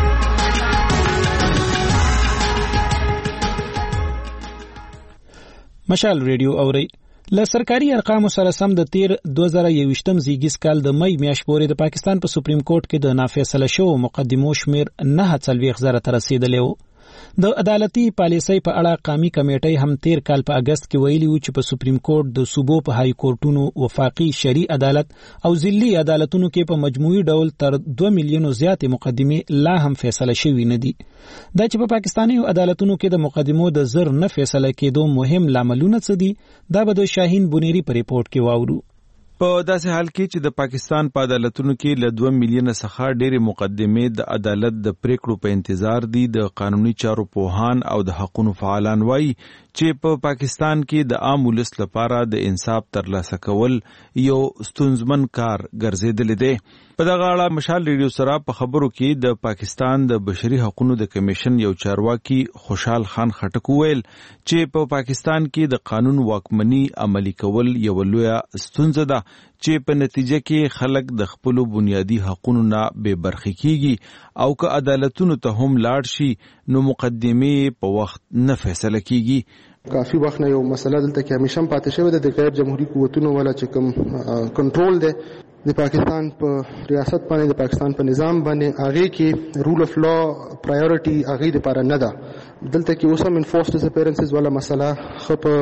مشال رادیو اوري له سرکاري ارقامو سره سم د تیر دوه زره یوویشتم زیږیز کال د مئی میاشت پورې د پاکستان په سپریم کورټ کې د نافیصله شوو مقدمو شمیر نه څلوېښت زره ته رسیدلی و د عدالتي پالیسۍ په اړه قومي کمیټې هم تیر کال په اگست کې ویلي و چې په سپریم کورټ د صوبو په های کورټونو وفاقي شرعي عدالت او ضلعي عدالتونو کې په مجموعي ډول تر دوه میلیونو زیاتې مقدمې لا هم فیصله شوي نه دي دا چې په پاکستاني عدالتونو کې د مقدمو د زر نه فیصله کېدو مهم لاملونه څه دي دا به د شاهین بونيري په ریپورت کې واورو په داسې حال کې چې د پاکستان په عدالتونو کې له دوه میلیونه څخه ډېرې مقدمې د عدالت د پریکړو په انتظار دي د قانوني چارو پوهان او د حقوقو فعالان وایي چې په پاکستان کې د عام ولس لپاره د انصاف ترلاسه کول یو ستونزمن کار ګرځېدلی دی په دغه اړه مشال ریډیو سره په خبرو کې د پاکستان د بشري حقوقو د کمیشن یو چارواکي خوشحال خان خټک ویل چې په پاکستان کې د قانون واکمني عملي کول یو لویه ستونزه ده چې په نتیجه کې خلک د خپل بنیادی حقوقو نه بے برخې کیږي او که عدالتونو ته هم لاړ شي نو مقدمه په وخت نه فیصله کیږي کافی وخت نه یو مسله دلته کې همیشه پاتې شوی د غیر جمهوریت قوتونو ولا چې کوم کنټرول دی د پاکستان په ریاست باندې د پاکستان په نظام باندې هغه کې رول اف لا پرایورټي هغه لپاره نه ده دلته کې اوسم انفورس ډیسپیرنسز ولا مسله خو په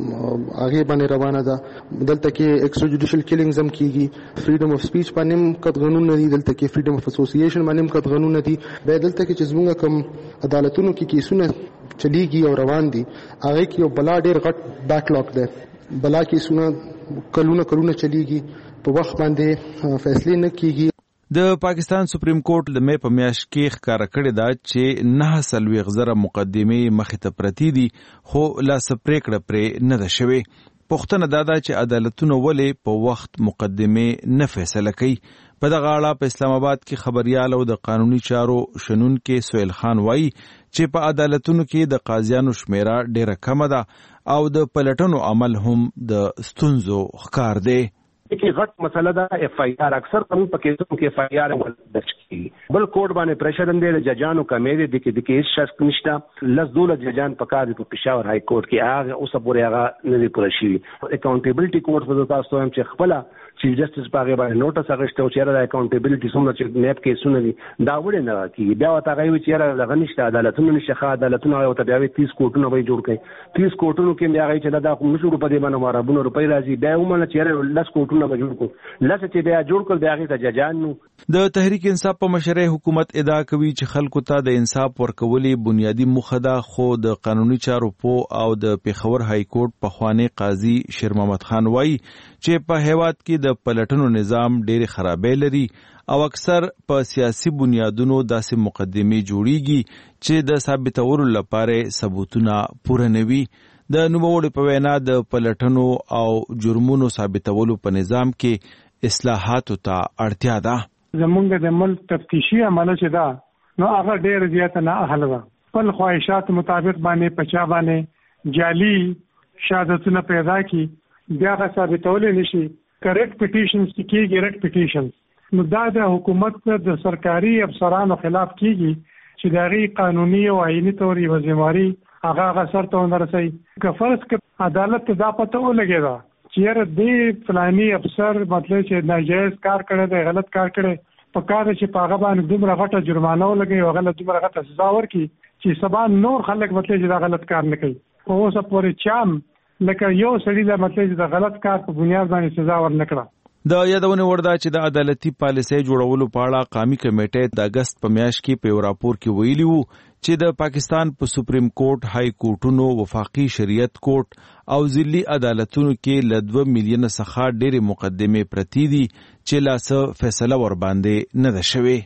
هغه باندې روانه ده دلته کې ایکسترا جوډیشل کیلینګز هم کیږي فریډم اف سپیچ باندې کټ قانون نه دي دلته کې فریډم اف اسوسییشن باندې کټ قانون نه دي به دلته کې چې زموږ کوم عدالتونو کې کیسونه چلیږي او روان دي هغه کې یو بلا ډیر غټ بیک لاګ ده بلا کیسونه کلونه کلونه چلیږي په وخت باندې فیصله نه کیږي د پاکستان سپریم کورټ د مې په میاشت کې ښکارا کړی دا چې نه څلوېښت زره مقدمې مخې ته پرتې دي خو لا څه پرېکړه پرې نه ده شوې پوښتنه دا ده چې عدالتونه ولې په وخت مقدمې نه فیصله کوي په دغه اړه په اسلام آباد کې خبريال او د قانوني چارو شنونکي سهیل خان وایي چې په عدالتونو کې د قاضیانو شمیره ډیره کمه ده او د پلټنو عمل هم د ستونزو ښکار دی کې غټ مسله ده اف آی آر اکثر قانون په کیسونو کې اف آی آر ولدش کیږي. بل کوټ باندې پریشر هم دی د ججانو کمې دي د کې د کې هیڅ شک نشته. لس دوله ججان پکار دي په پېښور هاي کورټ کې هغه اوس پورې هغه نه دی پوره شوی. اکاونټیبلټي کورټ په تاسو هم چې خپل چیف جسټس باغې باندې نوټس اغشته او چې را اکاونټیبلټي څومره چې نیب کیسونه دي دا وړي نه کیږي. بیا وتا غوي چې را لغه نشته عدالتونو نشه خا عدالتونو او ته بیا تیس کوټونه وای جوړ کړي. تیس کوټونو کې بیا غوي چې دا کوم شروع په دې باندې مارابونو روپۍ راځي بیا ومنه چې لس کوټونه به جوړ کړو لس چې بیا جوړ کړ بیا غي ته ججانو. د تحریک انصاف په مشرۍ حکومت ادعا کوي چې خلکو ته د انصاف ورکولې بنیادی موخه ده، خو د قانوني چارو په او د پیښور های کورټ په خوانی قاضي شیر محمد خان وایي چې په هیواد کې د پلټنو نظام ډېر خرابې لري او اکثر په سیاسي بنیادونو داسې مقدمې جوړیږي چې د ثابتولو لپاره ثبوتونه پوره نه وي. د نوموړي په وینا د پلټنو او جرمونو ثابتولو په نظام کې اصلاحاتو ته اړتیا ده. زمونږ د ملک تفتیشي عمله چې ده نو هغه ډېر زیات نه اهل ده. خپل خواهشات مطابق باندې پچا باندې جعلي شهادتونه پیدا کی بیا هغه ثابتول نشي. کریکټ پټیشنز کیږي ریکټ پټیشنز نو دا د حکومت د سرکاري افسرانو خلاف کیږي چې دغه قانوني او آئینی تور یو ذمہواری هغه هغه سر ته ورسي. که فرض ک عدالت دا پته ولګي دا چیرې دې فلاني افسر مطلب چې ناجایز کار کړی دی غلط کار کړی په کار چې په هغه باندې دومره غټه جرمانه ولګي او غلط دومره غټه سزا ورکړي چې سبا نور خلک مطلب چې دا غلط کار نه کوي. په اوسه پورې چام لکه یو سړي دا مطلب چې دا غلط کار په بنیاد باندې سزا ورنکړه. د یادونه ورده چې د عدالتي پالیسۍ جوړولو په اړه قومي کمیټه د اگست په میاشت کې په یو راپور کې ویلي وو چې د پاکستان په سپریم کورټ، های کورټونو، وفاقي شریعت کورټ او ضلعي عدالتونو کې له دوه میلیونه څخه ډېرې مقدمې پرتې دي چې لا څه فیصله ور باندې نه ده شوې.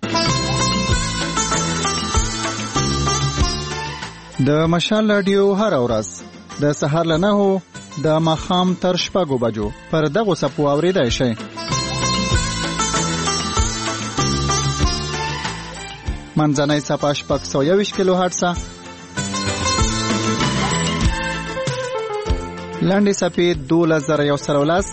د مشال رادیو هر ورځ د سهار له نهو د ماښام تر شپږو بجو پر دغو څپو اورېدای شئ. منځنۍ څپه شپږ سوه یوویشت کیلو هرټزه، لنډې څپې دولس زره یو سوه لس،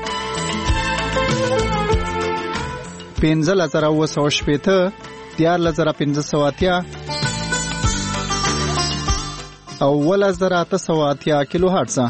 پنځلس زره اووه سوه شپېته، دیارلس زره پنځه سوه اتیا او اوولس زره اته سوه اتیا کیلو هرټزه.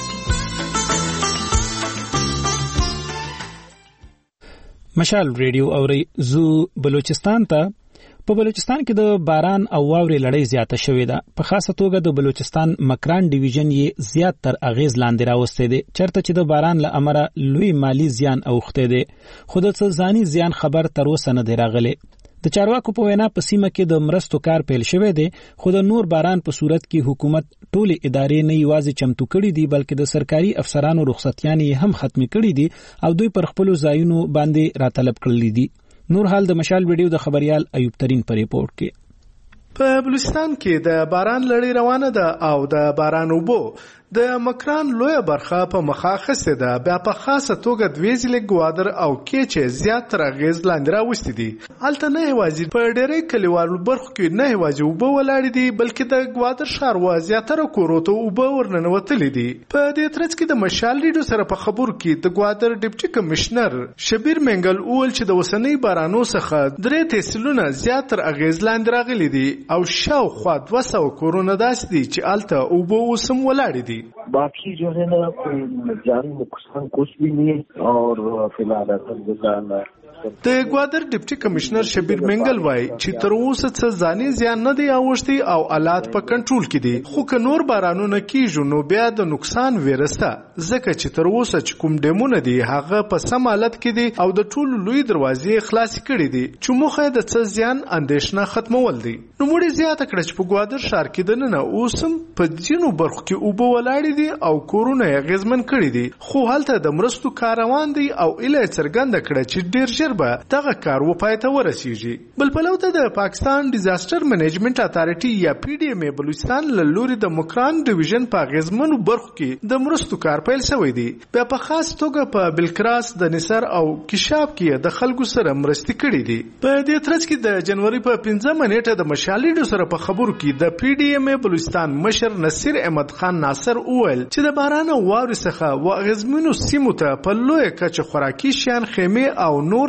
مشال ریډیو اوري زو بلوچستان ته. په بلوچستان کې د باران او واورې لړۍ زیاته شوې ده. په خاصه توګه د بلوچستان مکران ډیویژن یې زیات تر اغیز لاندې راوستی دی، چرته چې د باران له امره لوی مالی زیان اوښتی دی، خو د څه ځاني زیان خبر تر اوسه نه دی راغلی. د چارواکو په وینا په سیمه کې د مرستو کار پیل شوی دی، خو د نور باران په صورت کې حکومت ټولې ادارې نه یوازې چمتو کړي دي بلکې د سرکاري افسرانو رخصتیانې هم ختمې کړي دي او دوی پر خپلو ځایونو باندې راتلب کړلی دي. نور حال د مشال ویډیو د خبريال ایوب ترین په ریپورت کې. په بلوچستان کې د باران لړۍ روانه ده او د باران اوبو د مکران لویه برخه په مخه اخیستې ده. بیا په خاصه توګه دوې ضلع ګوادر او کیچې زیات تر اغېز لاندې راوستي دي. هلته نه یوازې په ډېری کلیوالو برخو کې نه یوازې اوبه ولاړې دي بلکې د ګوادر ښار و زیاتره کورو ته اوبه ورننوتلې دي. په دې ترڅ کې د مشال ریډیو سره په خبرو کې د ګوادر ډیپټي کمشنر شبیر منګل وویل چې د اوسنۍ بارانو څخه درې تحصیلونه زیات تر اغېز لاندې راغلي دي او شاوخوا دوه سوه کورونه داسې دي چې هلته اوبه اوس هم ولاړې دي. बाकी जो है ना जान नुकसान कुछ भी नहीं है और फिलहाल अल्हम्दुलिल्लाह د ګوادر ډیپټي کمشنر شبیر منګل وای چې تر اوسه څه ځاني زیان نه دی اوښتي او حالات په کنټرول کې دي، خو که نور بارانونه کیږي نو بیا د نقصان ویرسته ځکه چې تر اوسه چې کوم ډیمونه دي هغه په سم حالت کې دي او د ټولو لوی دروازې خلاص کړي دي چې موخه د څه زیان اندېښنه ختمول دي. نو موږ زیاته کړه چې په ګوادر ښار کې د نن اوسم په ځینو برخو کې اوبه ولاړې دي او کورونه یې اغېزمن کړي دي، خو هلته د مرستو کار روان دی او ایله څرګنده کړه چې ډیر ژر به دغه کار وپای ته ورسیږي. بل پلو ته د پاکستان ډیزاستر منیجمنت اتارټي یا پی ډی ایم بلوچستان له لوري د مکران ډیویژن په اغېزمنو برخو کې د مرستو کار پیل شوی دی. بیا په خاص توګه په بلکراس د نصر او کشاب کې د خلکو سره مرستې کړي دي. په دې ترڅ کې د جنوري په پنځمه نیټه د مشالې سره په خبرو کې د پی ډی ایم بلوچستان مشر نصیر احمد خان ناصر وویل چې د باران او واورې څخه و اغېزمنو سیمو ته په لویه کچه خوراکي شیان، خیمې او نور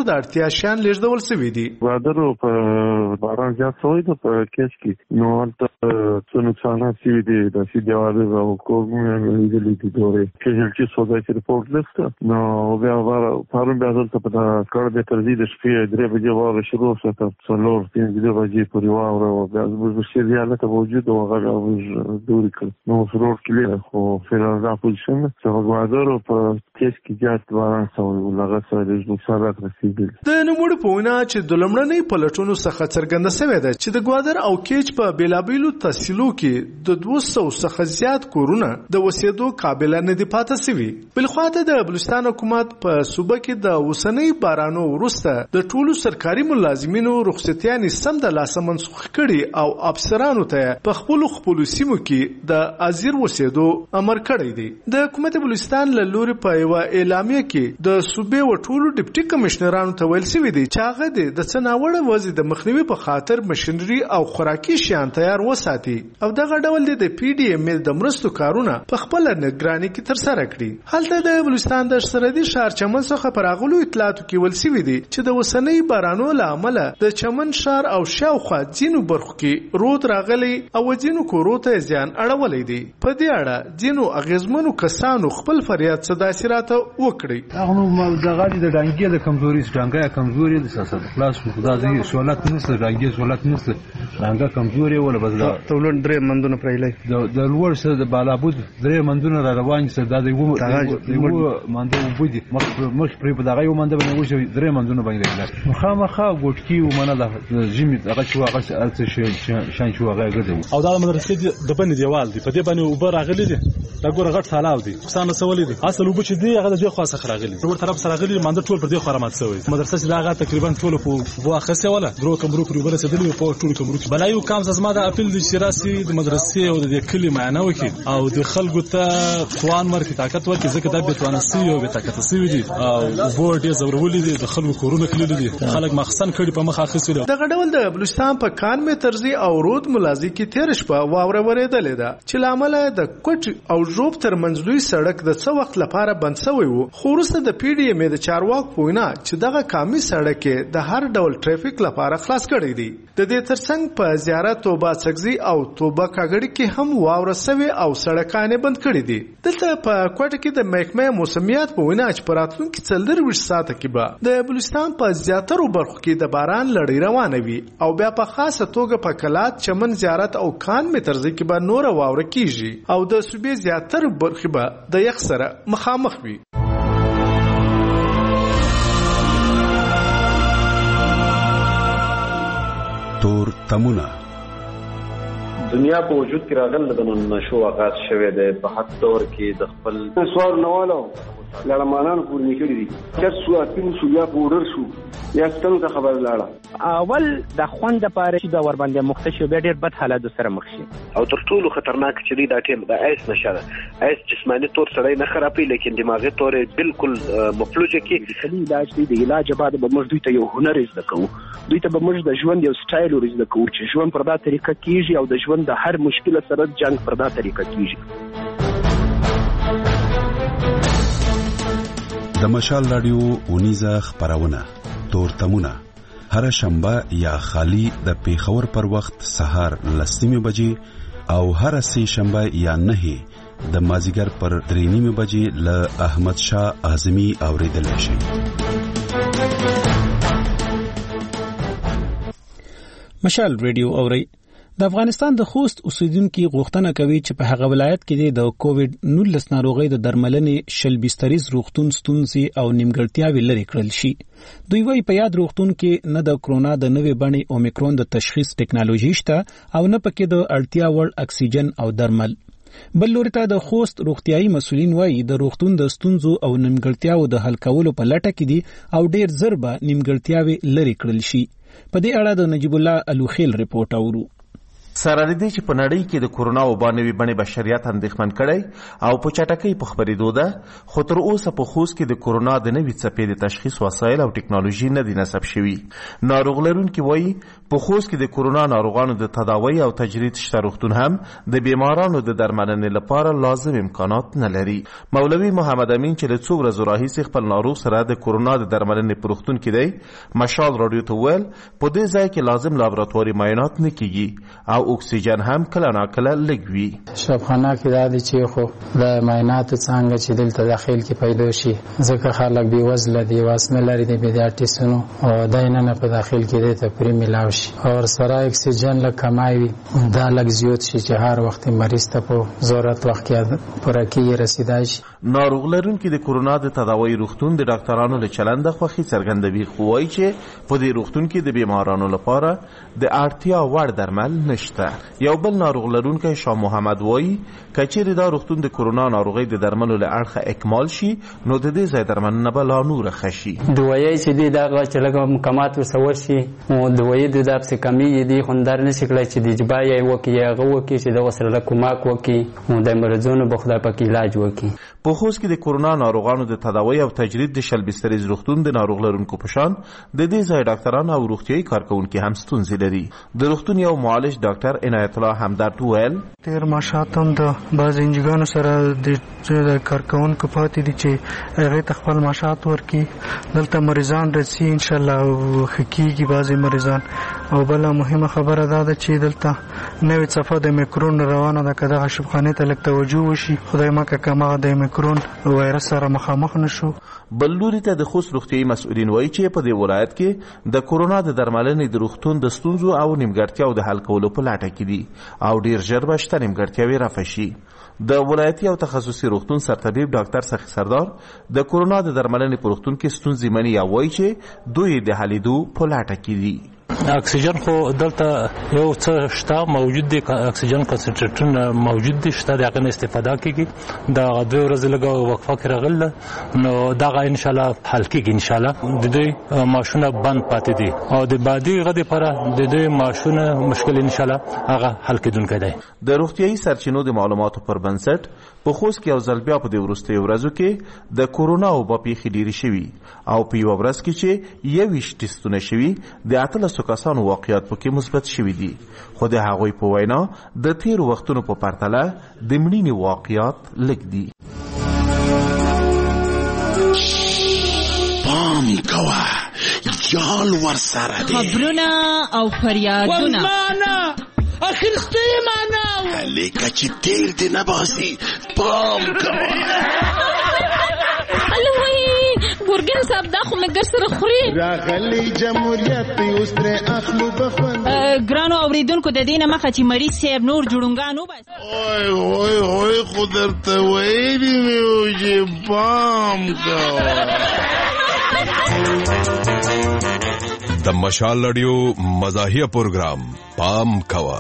نور د اړتیا شیان لیږدول شوي دي. بادرو په باران زیات شوی دی په کیس کې نو هلته څه نقصانات شوي دي د سي دیوالې او کومې لیدلې دي دورې کیژلټي سودا چې رپورټ لیست نو بیا پرون بیا دلته په کار د ترځي د شپې درې بجې واره شروع شو تر څلور پنځه بجې پورې واوره بیا زموږ شي زیاته موجود او هغه موږ دوی کړ نو شروع کړل خو فلانه پوزیشن څنګه بادرو په کیس کې زیات باران شوی لږه سره د نقصانات رسیدل. د نوموړي په وینا چې د لومړنۍ پلټونو څخه څرګنده شوې ده چې د ګوادر او کیچ په بیلابیلو تحصیلو کې د دوه سوه څخه زیات کورونه د وسیدو قابل نه دي پاتې شوي. بلخواته د بلوچستان حکومت په صوبه کې د اوسنۍ بارانو وروسته د ټولو سرکاري ملازمینو رخصتیانې سم د لاسه منسوخ کړي او افسرانو ته په خپلو خپلو سیمو کې د ازیر وسیدو امر کړی دی. د حکومت بلوچستان له لوري په یوه اعلامیه کې د صوبې و ټولو ډیپټي کمشنرانو ته ویل شوي دي چې هغه د څه ناوړه وضع د مخنیوي په خاطر مشینري او خوراکي شیان تیار وساتي او دغه ډول د پی ډي ایم د مرستو کارونه په خپل نگراني کې ترسره کړي. هلته د بلوچستان د سرحدي ښار چمن څخه پر اغلو اطلاعاتو کې ویل شوي دي چې د وسنۍ بارانو له امله د چمن ښار او شاوخوا ځینو برخو کې رود راغلی او ځینو کورو ته زیان اړولی دی. په دې اړه ځینو اغیزمنو کسانو خپل فریاد صداسي راته وکړي. هغه دغه د ډانګي د کمزوري ډانګي کمزوري د سیاست خلاص خدا دې سوالات نشته ډانګي سوالات نشته ډانګا کمزوري ولا بس دا تولون درې مندونه پرېلای د لوړ سره د بالابود درې مندونه را روان سره د یو منده وبدي مخ مخ پرې په دغه یو منده باندې وشو درې مندونه باندې مخامخه ګوټکی و منه د جیمی دغه شو هغه ارڅ شان شو هغه ګرځو او دا مدرسې د بنې دیوال دی په دې باندې وبر راغلي دي دا ګوره غټ سالاو دي څنګه سوالې دي اصل وب چې دی هغه د دې خاصه راغلي ور طرف سره راغلي منده ټول پر دې خرامات شوی مدرسې چې دا تقریبا ټول په واخصه ولا درو کمرو پر وبر سدلی په ټول کمرو بلایو کام زما د اپیل د شراسي د مدرسې او د کلی معنی وکي او د خلکو ته توان مرکه طاقت ورکړي ځکه دا به توانسي او به طاقت سوي دي او وبور دې زورولې دي د خلکو کورونه کړل دي خلک مخسن کړي په مخه اخیستل. دغه ډول د بلوچستان په کان می ترزي او رود ملازي کې تیر شپه واوره ورېدلې ده چې لامل د کوټ او ژوب تر منځلوي سړک د څو وخت لپاره بند شوی وو. خو وروسته د پی ډي ایم د چارواک پوینا چې دغه کامي سړک د هر ډول ټریفیک لپاره خلاص کړی دی. د دې ترڅنګ په زیارت توبه سګزي او توبه کاګړي کې هم واوره سوي او سړکانه بند کړي دي. دلته په کوټ کې د محکمه موسمیات په وینا چې پراتون کې څلور ویش ساعته کې به د بلوچستان په زیاترو برخو کې د باران لړۍ روانه وي او بیا په خاصه توګه په کلات چمن زیارت او کان می ترځي کې به نور واوره کیږي او د صوبې زیاتر برخې به د یخ سره مخامخ وي. تور تمونه دنیا په وجود کې راغله د نشو آغاز شوه د په حق دور کې د خپل سوال نوالو لړمانان پورې نکړي دي چې سو اپین سو یا پورر شو یا څنګه خبر لاړه اول د خوند لپاره چې د ور باندې مختشو به ډېر بد حالات سره مخ شي او تر ټولو خطرناک چې دی دا ټیم د ایس نشه ایس جسمانی تور سره نه خرابې لیکن دماغي تور بالکل مفلوجه کې علاج دی د علاج بعد به موږ دوی ته یو هنر زده کوو دوی ته به موږ د ژوند یو سټایل ور زده کوو چې ژوند پر دا طریقه کیږي او د ژوند د هر مشکل سره جنگ پر دا طریقه کیږي. د مشال رادیو اونیزه خبرونه تور تمونه هر شنبه یا خالی د پیښور پر وخت سهار لسنیمه بجې او هر سه شنبه یا نه د مازیګر پر درې نیمه بجې ل احمد شاه اعظمي اوریدل شي. مشال رادیو اوري د افغانستان د خوست اوسیدونکو غوښتنه کوي چې په هغه ولایت کې د کووډ نولس ناروغي د درملنې شل بستریز روغتون ستونزې او نیمګړتیاوې لري کړل شي. دوی وايي په یاد روغتون کې نه د کرونا د نوې بڼې اومیکرون د تشخیص ټکنالوژي شته او نه پکې د اړتیا وړ اکسیجن او درمل. بل لوري ته د خوست روغتيایي مسولین وايي د روغتون د ستونزو او نیمګړتیاوو د حل کولو په لټه کې دي او ډېر زر به نیمګړتیاوې لري کړل شي. په دې اړه د نجیب الله الوخیل ریپورت اورو. سره دې چې په نړۍ کې د کورونا وبا نوې بڼې بشریت اندېښمن کړی او په چټکۍ په خپرېدو ده، خو تر اوسه په خوست کې د کورونا د نوې څپې د تشخیص وسایل او ټکنالوژي نه دي نصب شوي. ناروغ لرونکي وایي په خوست کې د کورونا ناروغانو د تداوی او تجرید شته روغتون هم د بیمارانو د درملنې لپاره لازم امکانات نه لري. مولوي محمد امین چې له څو ورځو راهیسې خپل ناروغ سره د کورونا د درملنې په روغتون کې دی، مشال راډیو ته وویل په دې ځای کې لازم لابراتواري معاینات نه کیږي او اکسیجن هم کله ناکله لږ وي. شبخانه کې دا دي چې خو د معایناتو څنګه چې دلته داخل کې پیدا شي، ځکه خلک بې وزله دي، واس نه لري د پیډیاټریسونو او دا یې نه په داخل کې دی ته پرې میلاو شي او سره اکسیجن لږ کمای وي، دا لږ زیات شي چې هر وخت مریض ته په ضرورت وخت کې پوره کېږي رسیدای شي. ناروغ لرونکي د کورونا د تداوی روغتون د ډاکټرانو له چلنده خوښي څرګندوي، خو وایي چې په دې روغتون کې د بیمارانو لپاره د اړتیا وړ درمل نشته. یو بل ناروغ لرونکی شاه محمد وایي که چیرې دا روغتون د کورونا ناروغۍ د درملو له اړخه اکمال شي نو د دې ځای درملنه به لا نوره ښه شي. دوایي چې دی دغه چې لږ مکمات ورسه وشي او دوایي د داسې کمیږي دی خوندار نشي کړی چې د جبا یې وکړي هغه وکړي چې دغه سره لږ کمک وکړي او د مریضانو به خدای پاک علاج وکړي. په خوست کې د کورونا ناروغانو د تداوی او تجرید د شل بستریز روغتون د ناروغ لرونکو په شان د دې ځای ډاکټران او روغتیایي کارکونکي هم ستونزې لري. د روغتون یو معالج ډاکټر عنایت الله همدرد وویل تیر ماشات هم د بعض انجګانو سره د کارکونکو پاتې دي چې هغه ته خپل ماشات ورکي، دلته مریضان رسي ان شاء الله او حقيقي بعض مریضان. او بل مهمه خبره دا ده چې دلته نوې صفه د میکرون روانه ده، که دغه شبخانې ته لږ توجه وشي خدای مکه کمه د میکرون وایرس سره مخامخ نشو. بل لوري ته د خوست روغتیایي مسؤلین وایي چې په دې ولایت کې د کورونا د درملنې د روغتون د ستونزو او نیمګړتیاو د حل کولو په لټه کې دي او ډیر ژر به شته نیمګړتیاوې رفع شي. د ولایتي او تخصصي روغتون سرطبیب ډاکټر سخي سردار د کورونا د درملنې په روغتون کې ستونزې مني او وایي چې دوی د حلیدو په لټه کې دي. اکسیجن خو دلته یو څه شته موجود دي، اکسیجن کنسنټریټرونه موجود دي شته، دغه نه استفاده کیږي. دا دوه ورځې لګو وقفه کې راغله نو دغه ان شاء الله حل کیږي ان شاء الله. د دې ماشونه بند پاتې دي او د بعدي غدي لپاره د دې ماشونه مشکل ان شاء الله هغه حل کیدونکی دی. د روغتیایي سرچینو د معلوماتو پر بنسټ په خوست کې او ځلبیا په دې وروستیو ورځو کې د کورونا وبا پیښې ډېرې شوي او په یوه ورځ کې چې یوویشت ټسټونه شوي د اتلسو کسانو واقعیات پکې مثبت شوي دي، خو د هغوی په وینا د تیرو وختونو په پرتله د مړینې واقعیات لږ دي. پام کوه جال ورسره دی، خبرونه او فریادونه ورمانه اخر ستې معنا لیکه چې تیر دی نه باسي. پام کوه ګورګین صاحب دا خو مګر سره خوري راغلی جمهوریت اوس تر اخلو بخون. ګرانو اوریدونکو د دینه مخه چې مریض صاحب نور جوړونګانو بس اوه اوه اوه خو درته ویلي مې و چې پام کوه. د مشال رادیو مزاحیه پروګرام پام کوه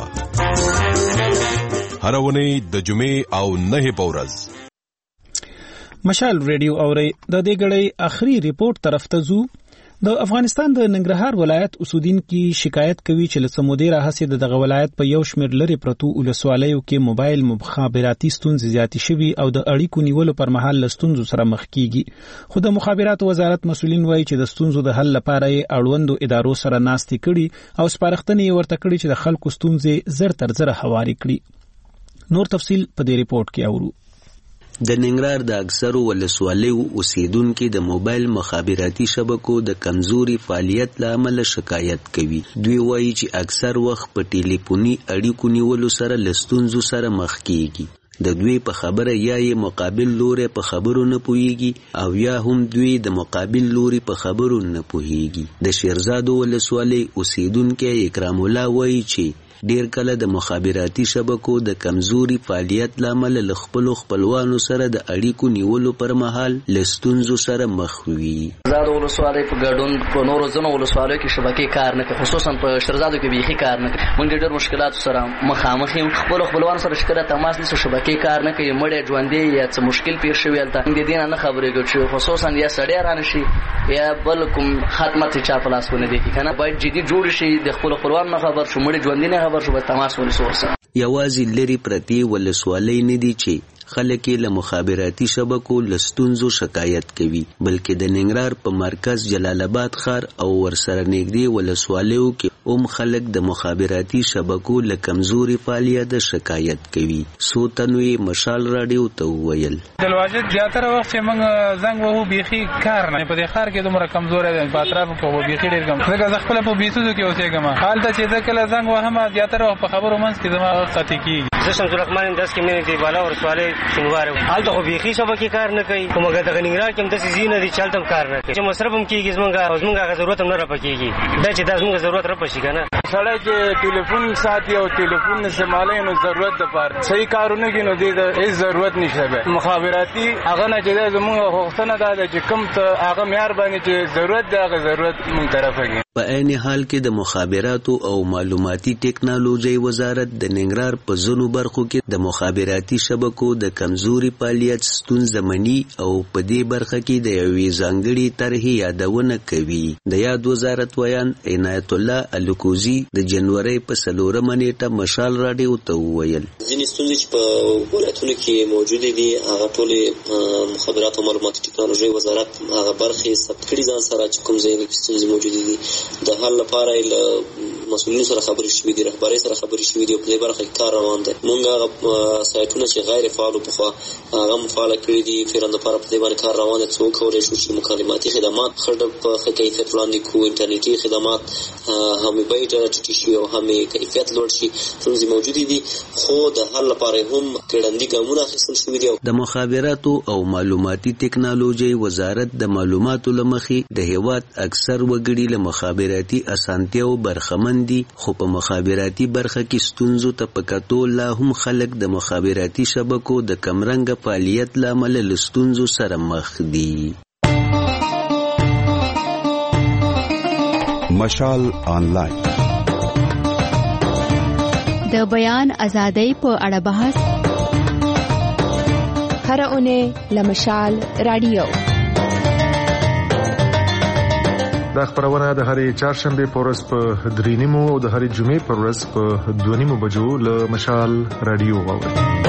هر ونی د جمعې او نه په ورځ. مشال ریډیو اوري د دې غړې اخري ریپورت طرف ته ځو. د افغانستان د ننګرهار ولایت اوسیدونکو شکایت کوي چې له سمودیره هڅې دغه ولایت په یو شمېر لري پرتو ولسوالیو کې موبایل مخابراتي ستونزې زیاتې شوي او د اړیکو نیولو پر مهال له ستونزو سره مخ کیږي. خو د مخابراتو وزارت مسؤلین وایي چې د ستونزو د حل لپاره یې اړوندو ادارو سره ناستې کړي او سپارښتنې یې ورته کړي چې د خلکو ستونزې زر تر زره هواري کړي. نور تفصیل په دې ریپورت کې اورو. د ننګرهار د اکثرو ولسوالیو اوسیدونکو د موبایل مخابراتي شبکو د کمزوري فعالیت له امله شکایت کوي. دوی وایي چې اکثر وخت په ټلیفوني اړیکو نیولو سره له ستونزو سره مخ کیږي. د دوی په خبره یا یې مقابل لوري په خبرو نه پوهیږي او یا هم دوی د مقابل لوري په خبرو نه پوهیږي. د شیرزادو ولسوالۍ اوسیدونکو اکرام الله وایي چې ډیر کله د مخابراتي شبکو د کمزوري فعالیت لامل له خپل خپلوانو سره د اړیکو نیولو پر مهال له ستونزو سره مخ وي. زادو ولسوالۍ په ګډون په نورو ځینو ولسوالیو کې شبکې کار نه کوي، خصوصا په شیرزادو کې بیخي کار نه کوي. موږ ډېر مشکلاتو سره مخامخ یو، خپل خپلوانو سره شکایت تماس نیسو، شبکې کار نه کوي، مړې ژوندې یا څه مشکل پیښ شوی هلته د دې نه خبرېږو چې خصوصا یا سړی رانه شي یا بل کوم خدمت چا په لاس ونه دی که نه باید جدي جوړ شي، د خپل خپلوانو نه خبر شو، مړې ژوندې نه خبر شو به تماس ونیسو ورسره. یوازې لري پرتې ولسوالۍ نه دي چې خلک له مخابراتي شبکو لستونزو شکایت کوي، بلکې د ننګرهار په مرکز جلال آباد ښار او ورسره نږدې ولسوالیو کې هم خلک د مخابراتي شبکو له کمزوري فعالیت شکایت کوي. څو تنو یې مشال راډیو ته وویل دلواجد زیاتره وخت چې موږ زنګ وهو بیخي کار نه په دې ښار کې دومره کمزوری دی، په اطرافو کې خو بیخي ډېر کم. ځکه زه خپله په بیسوزو کې اوسېږم، هلته چې زه کله زنګ وهم زیاتره وخت په خبرو منځ کې زما قطع کېږي. زه شمس الرحمن داس کې مې دی بالا ورسواله شنوار حالت خو بیخي شبکې کار نه کوي، کومه د ننګرهار کې هم داسې زینه دي چې هلته هم کار نه کوي، چې مصرف هم کېږي زمونږ او زمونږ هغه ضرورت هم نه راپکېږي. دا چې دا زمونږ ضرورت راپشي که نه سړی چې ټلیفون ساتي او ټلیفون استعمالوي نو ضرورت دپاره صحیح کارونه کوي نو دې د هېڅ ضرورت نشته بیا مخابراتي هغه نه چې دی زمونږ غوښتنه دا ده چې کوم ته هغه معیار باندې چې ضرورت دی هغه ضرورت مونږ طرفه کوي. په عین حال کې د مخابراتو او معلوماتي ټیکنالوژي وزارت د ننګرهار په ځینو برخو کې د مخابراتي شبکو د کمزوري فعالیت ستونزه مني او په دې برخه کې د یوې ځانګړې طرحې یادونه کوي. د یاد وزارت ویان عنایت الله الکوزي د جنوري په څلورمه نیټه مشال راډیو ته وویل ځینې ستونزې چې په ولایتونو کې موجودې دي هغه ټولې مخابرات او معلوماتي ټیکنالوژي وزارت هغه برخې ثبت کړي ځان سره چې کوم ځای کې ستونزې موجودې دي. د حل لپاره له مسؤلینو سره خبرې شوې دي، رهبرۍ سره خبرې شوې دي او په دې برخه کې کار روان دی. موږ هغه سایټونه چې غیر فعال وو پخوا هغه هم فعاله کړي دي، فعلا دپاره په دې باندې کار روان دی څو وکولی شو چې مکالماتي خدمات ښه ډول په ښه کیفیت وړاندې کړو، انټرنیټي خدمات هم یې بیې ټیټې شي او هم یې کیفیت لوړ شي. ستونزې موجودې دي خو د حل لپاره هم ګړندي ګامونه اخیستل شوي دي. د مخابراتو او معلوماتي ټیکنالوژي وزارت د معلوماتو له مخې د هیواد اکثر وګړي له مخابراتي اسانتیاو برخمن دي، خو په مخابراتي برخه کې ستونزو ته په کتو لا هم خلک د مخابراتي شبکو د کمرنګه فعالیت له امله له ستونزو سره مخ دي. مشال آنلاین د بیان ازادۍ په اړه بحث هر اونۍ له مشال راډیو. دا خبرونه د هرې چهارشنبه په ورځ په درې نیمو او د هرې جمعې په ورځ په دوه نیمو بجو له مشال راډیو واورئ.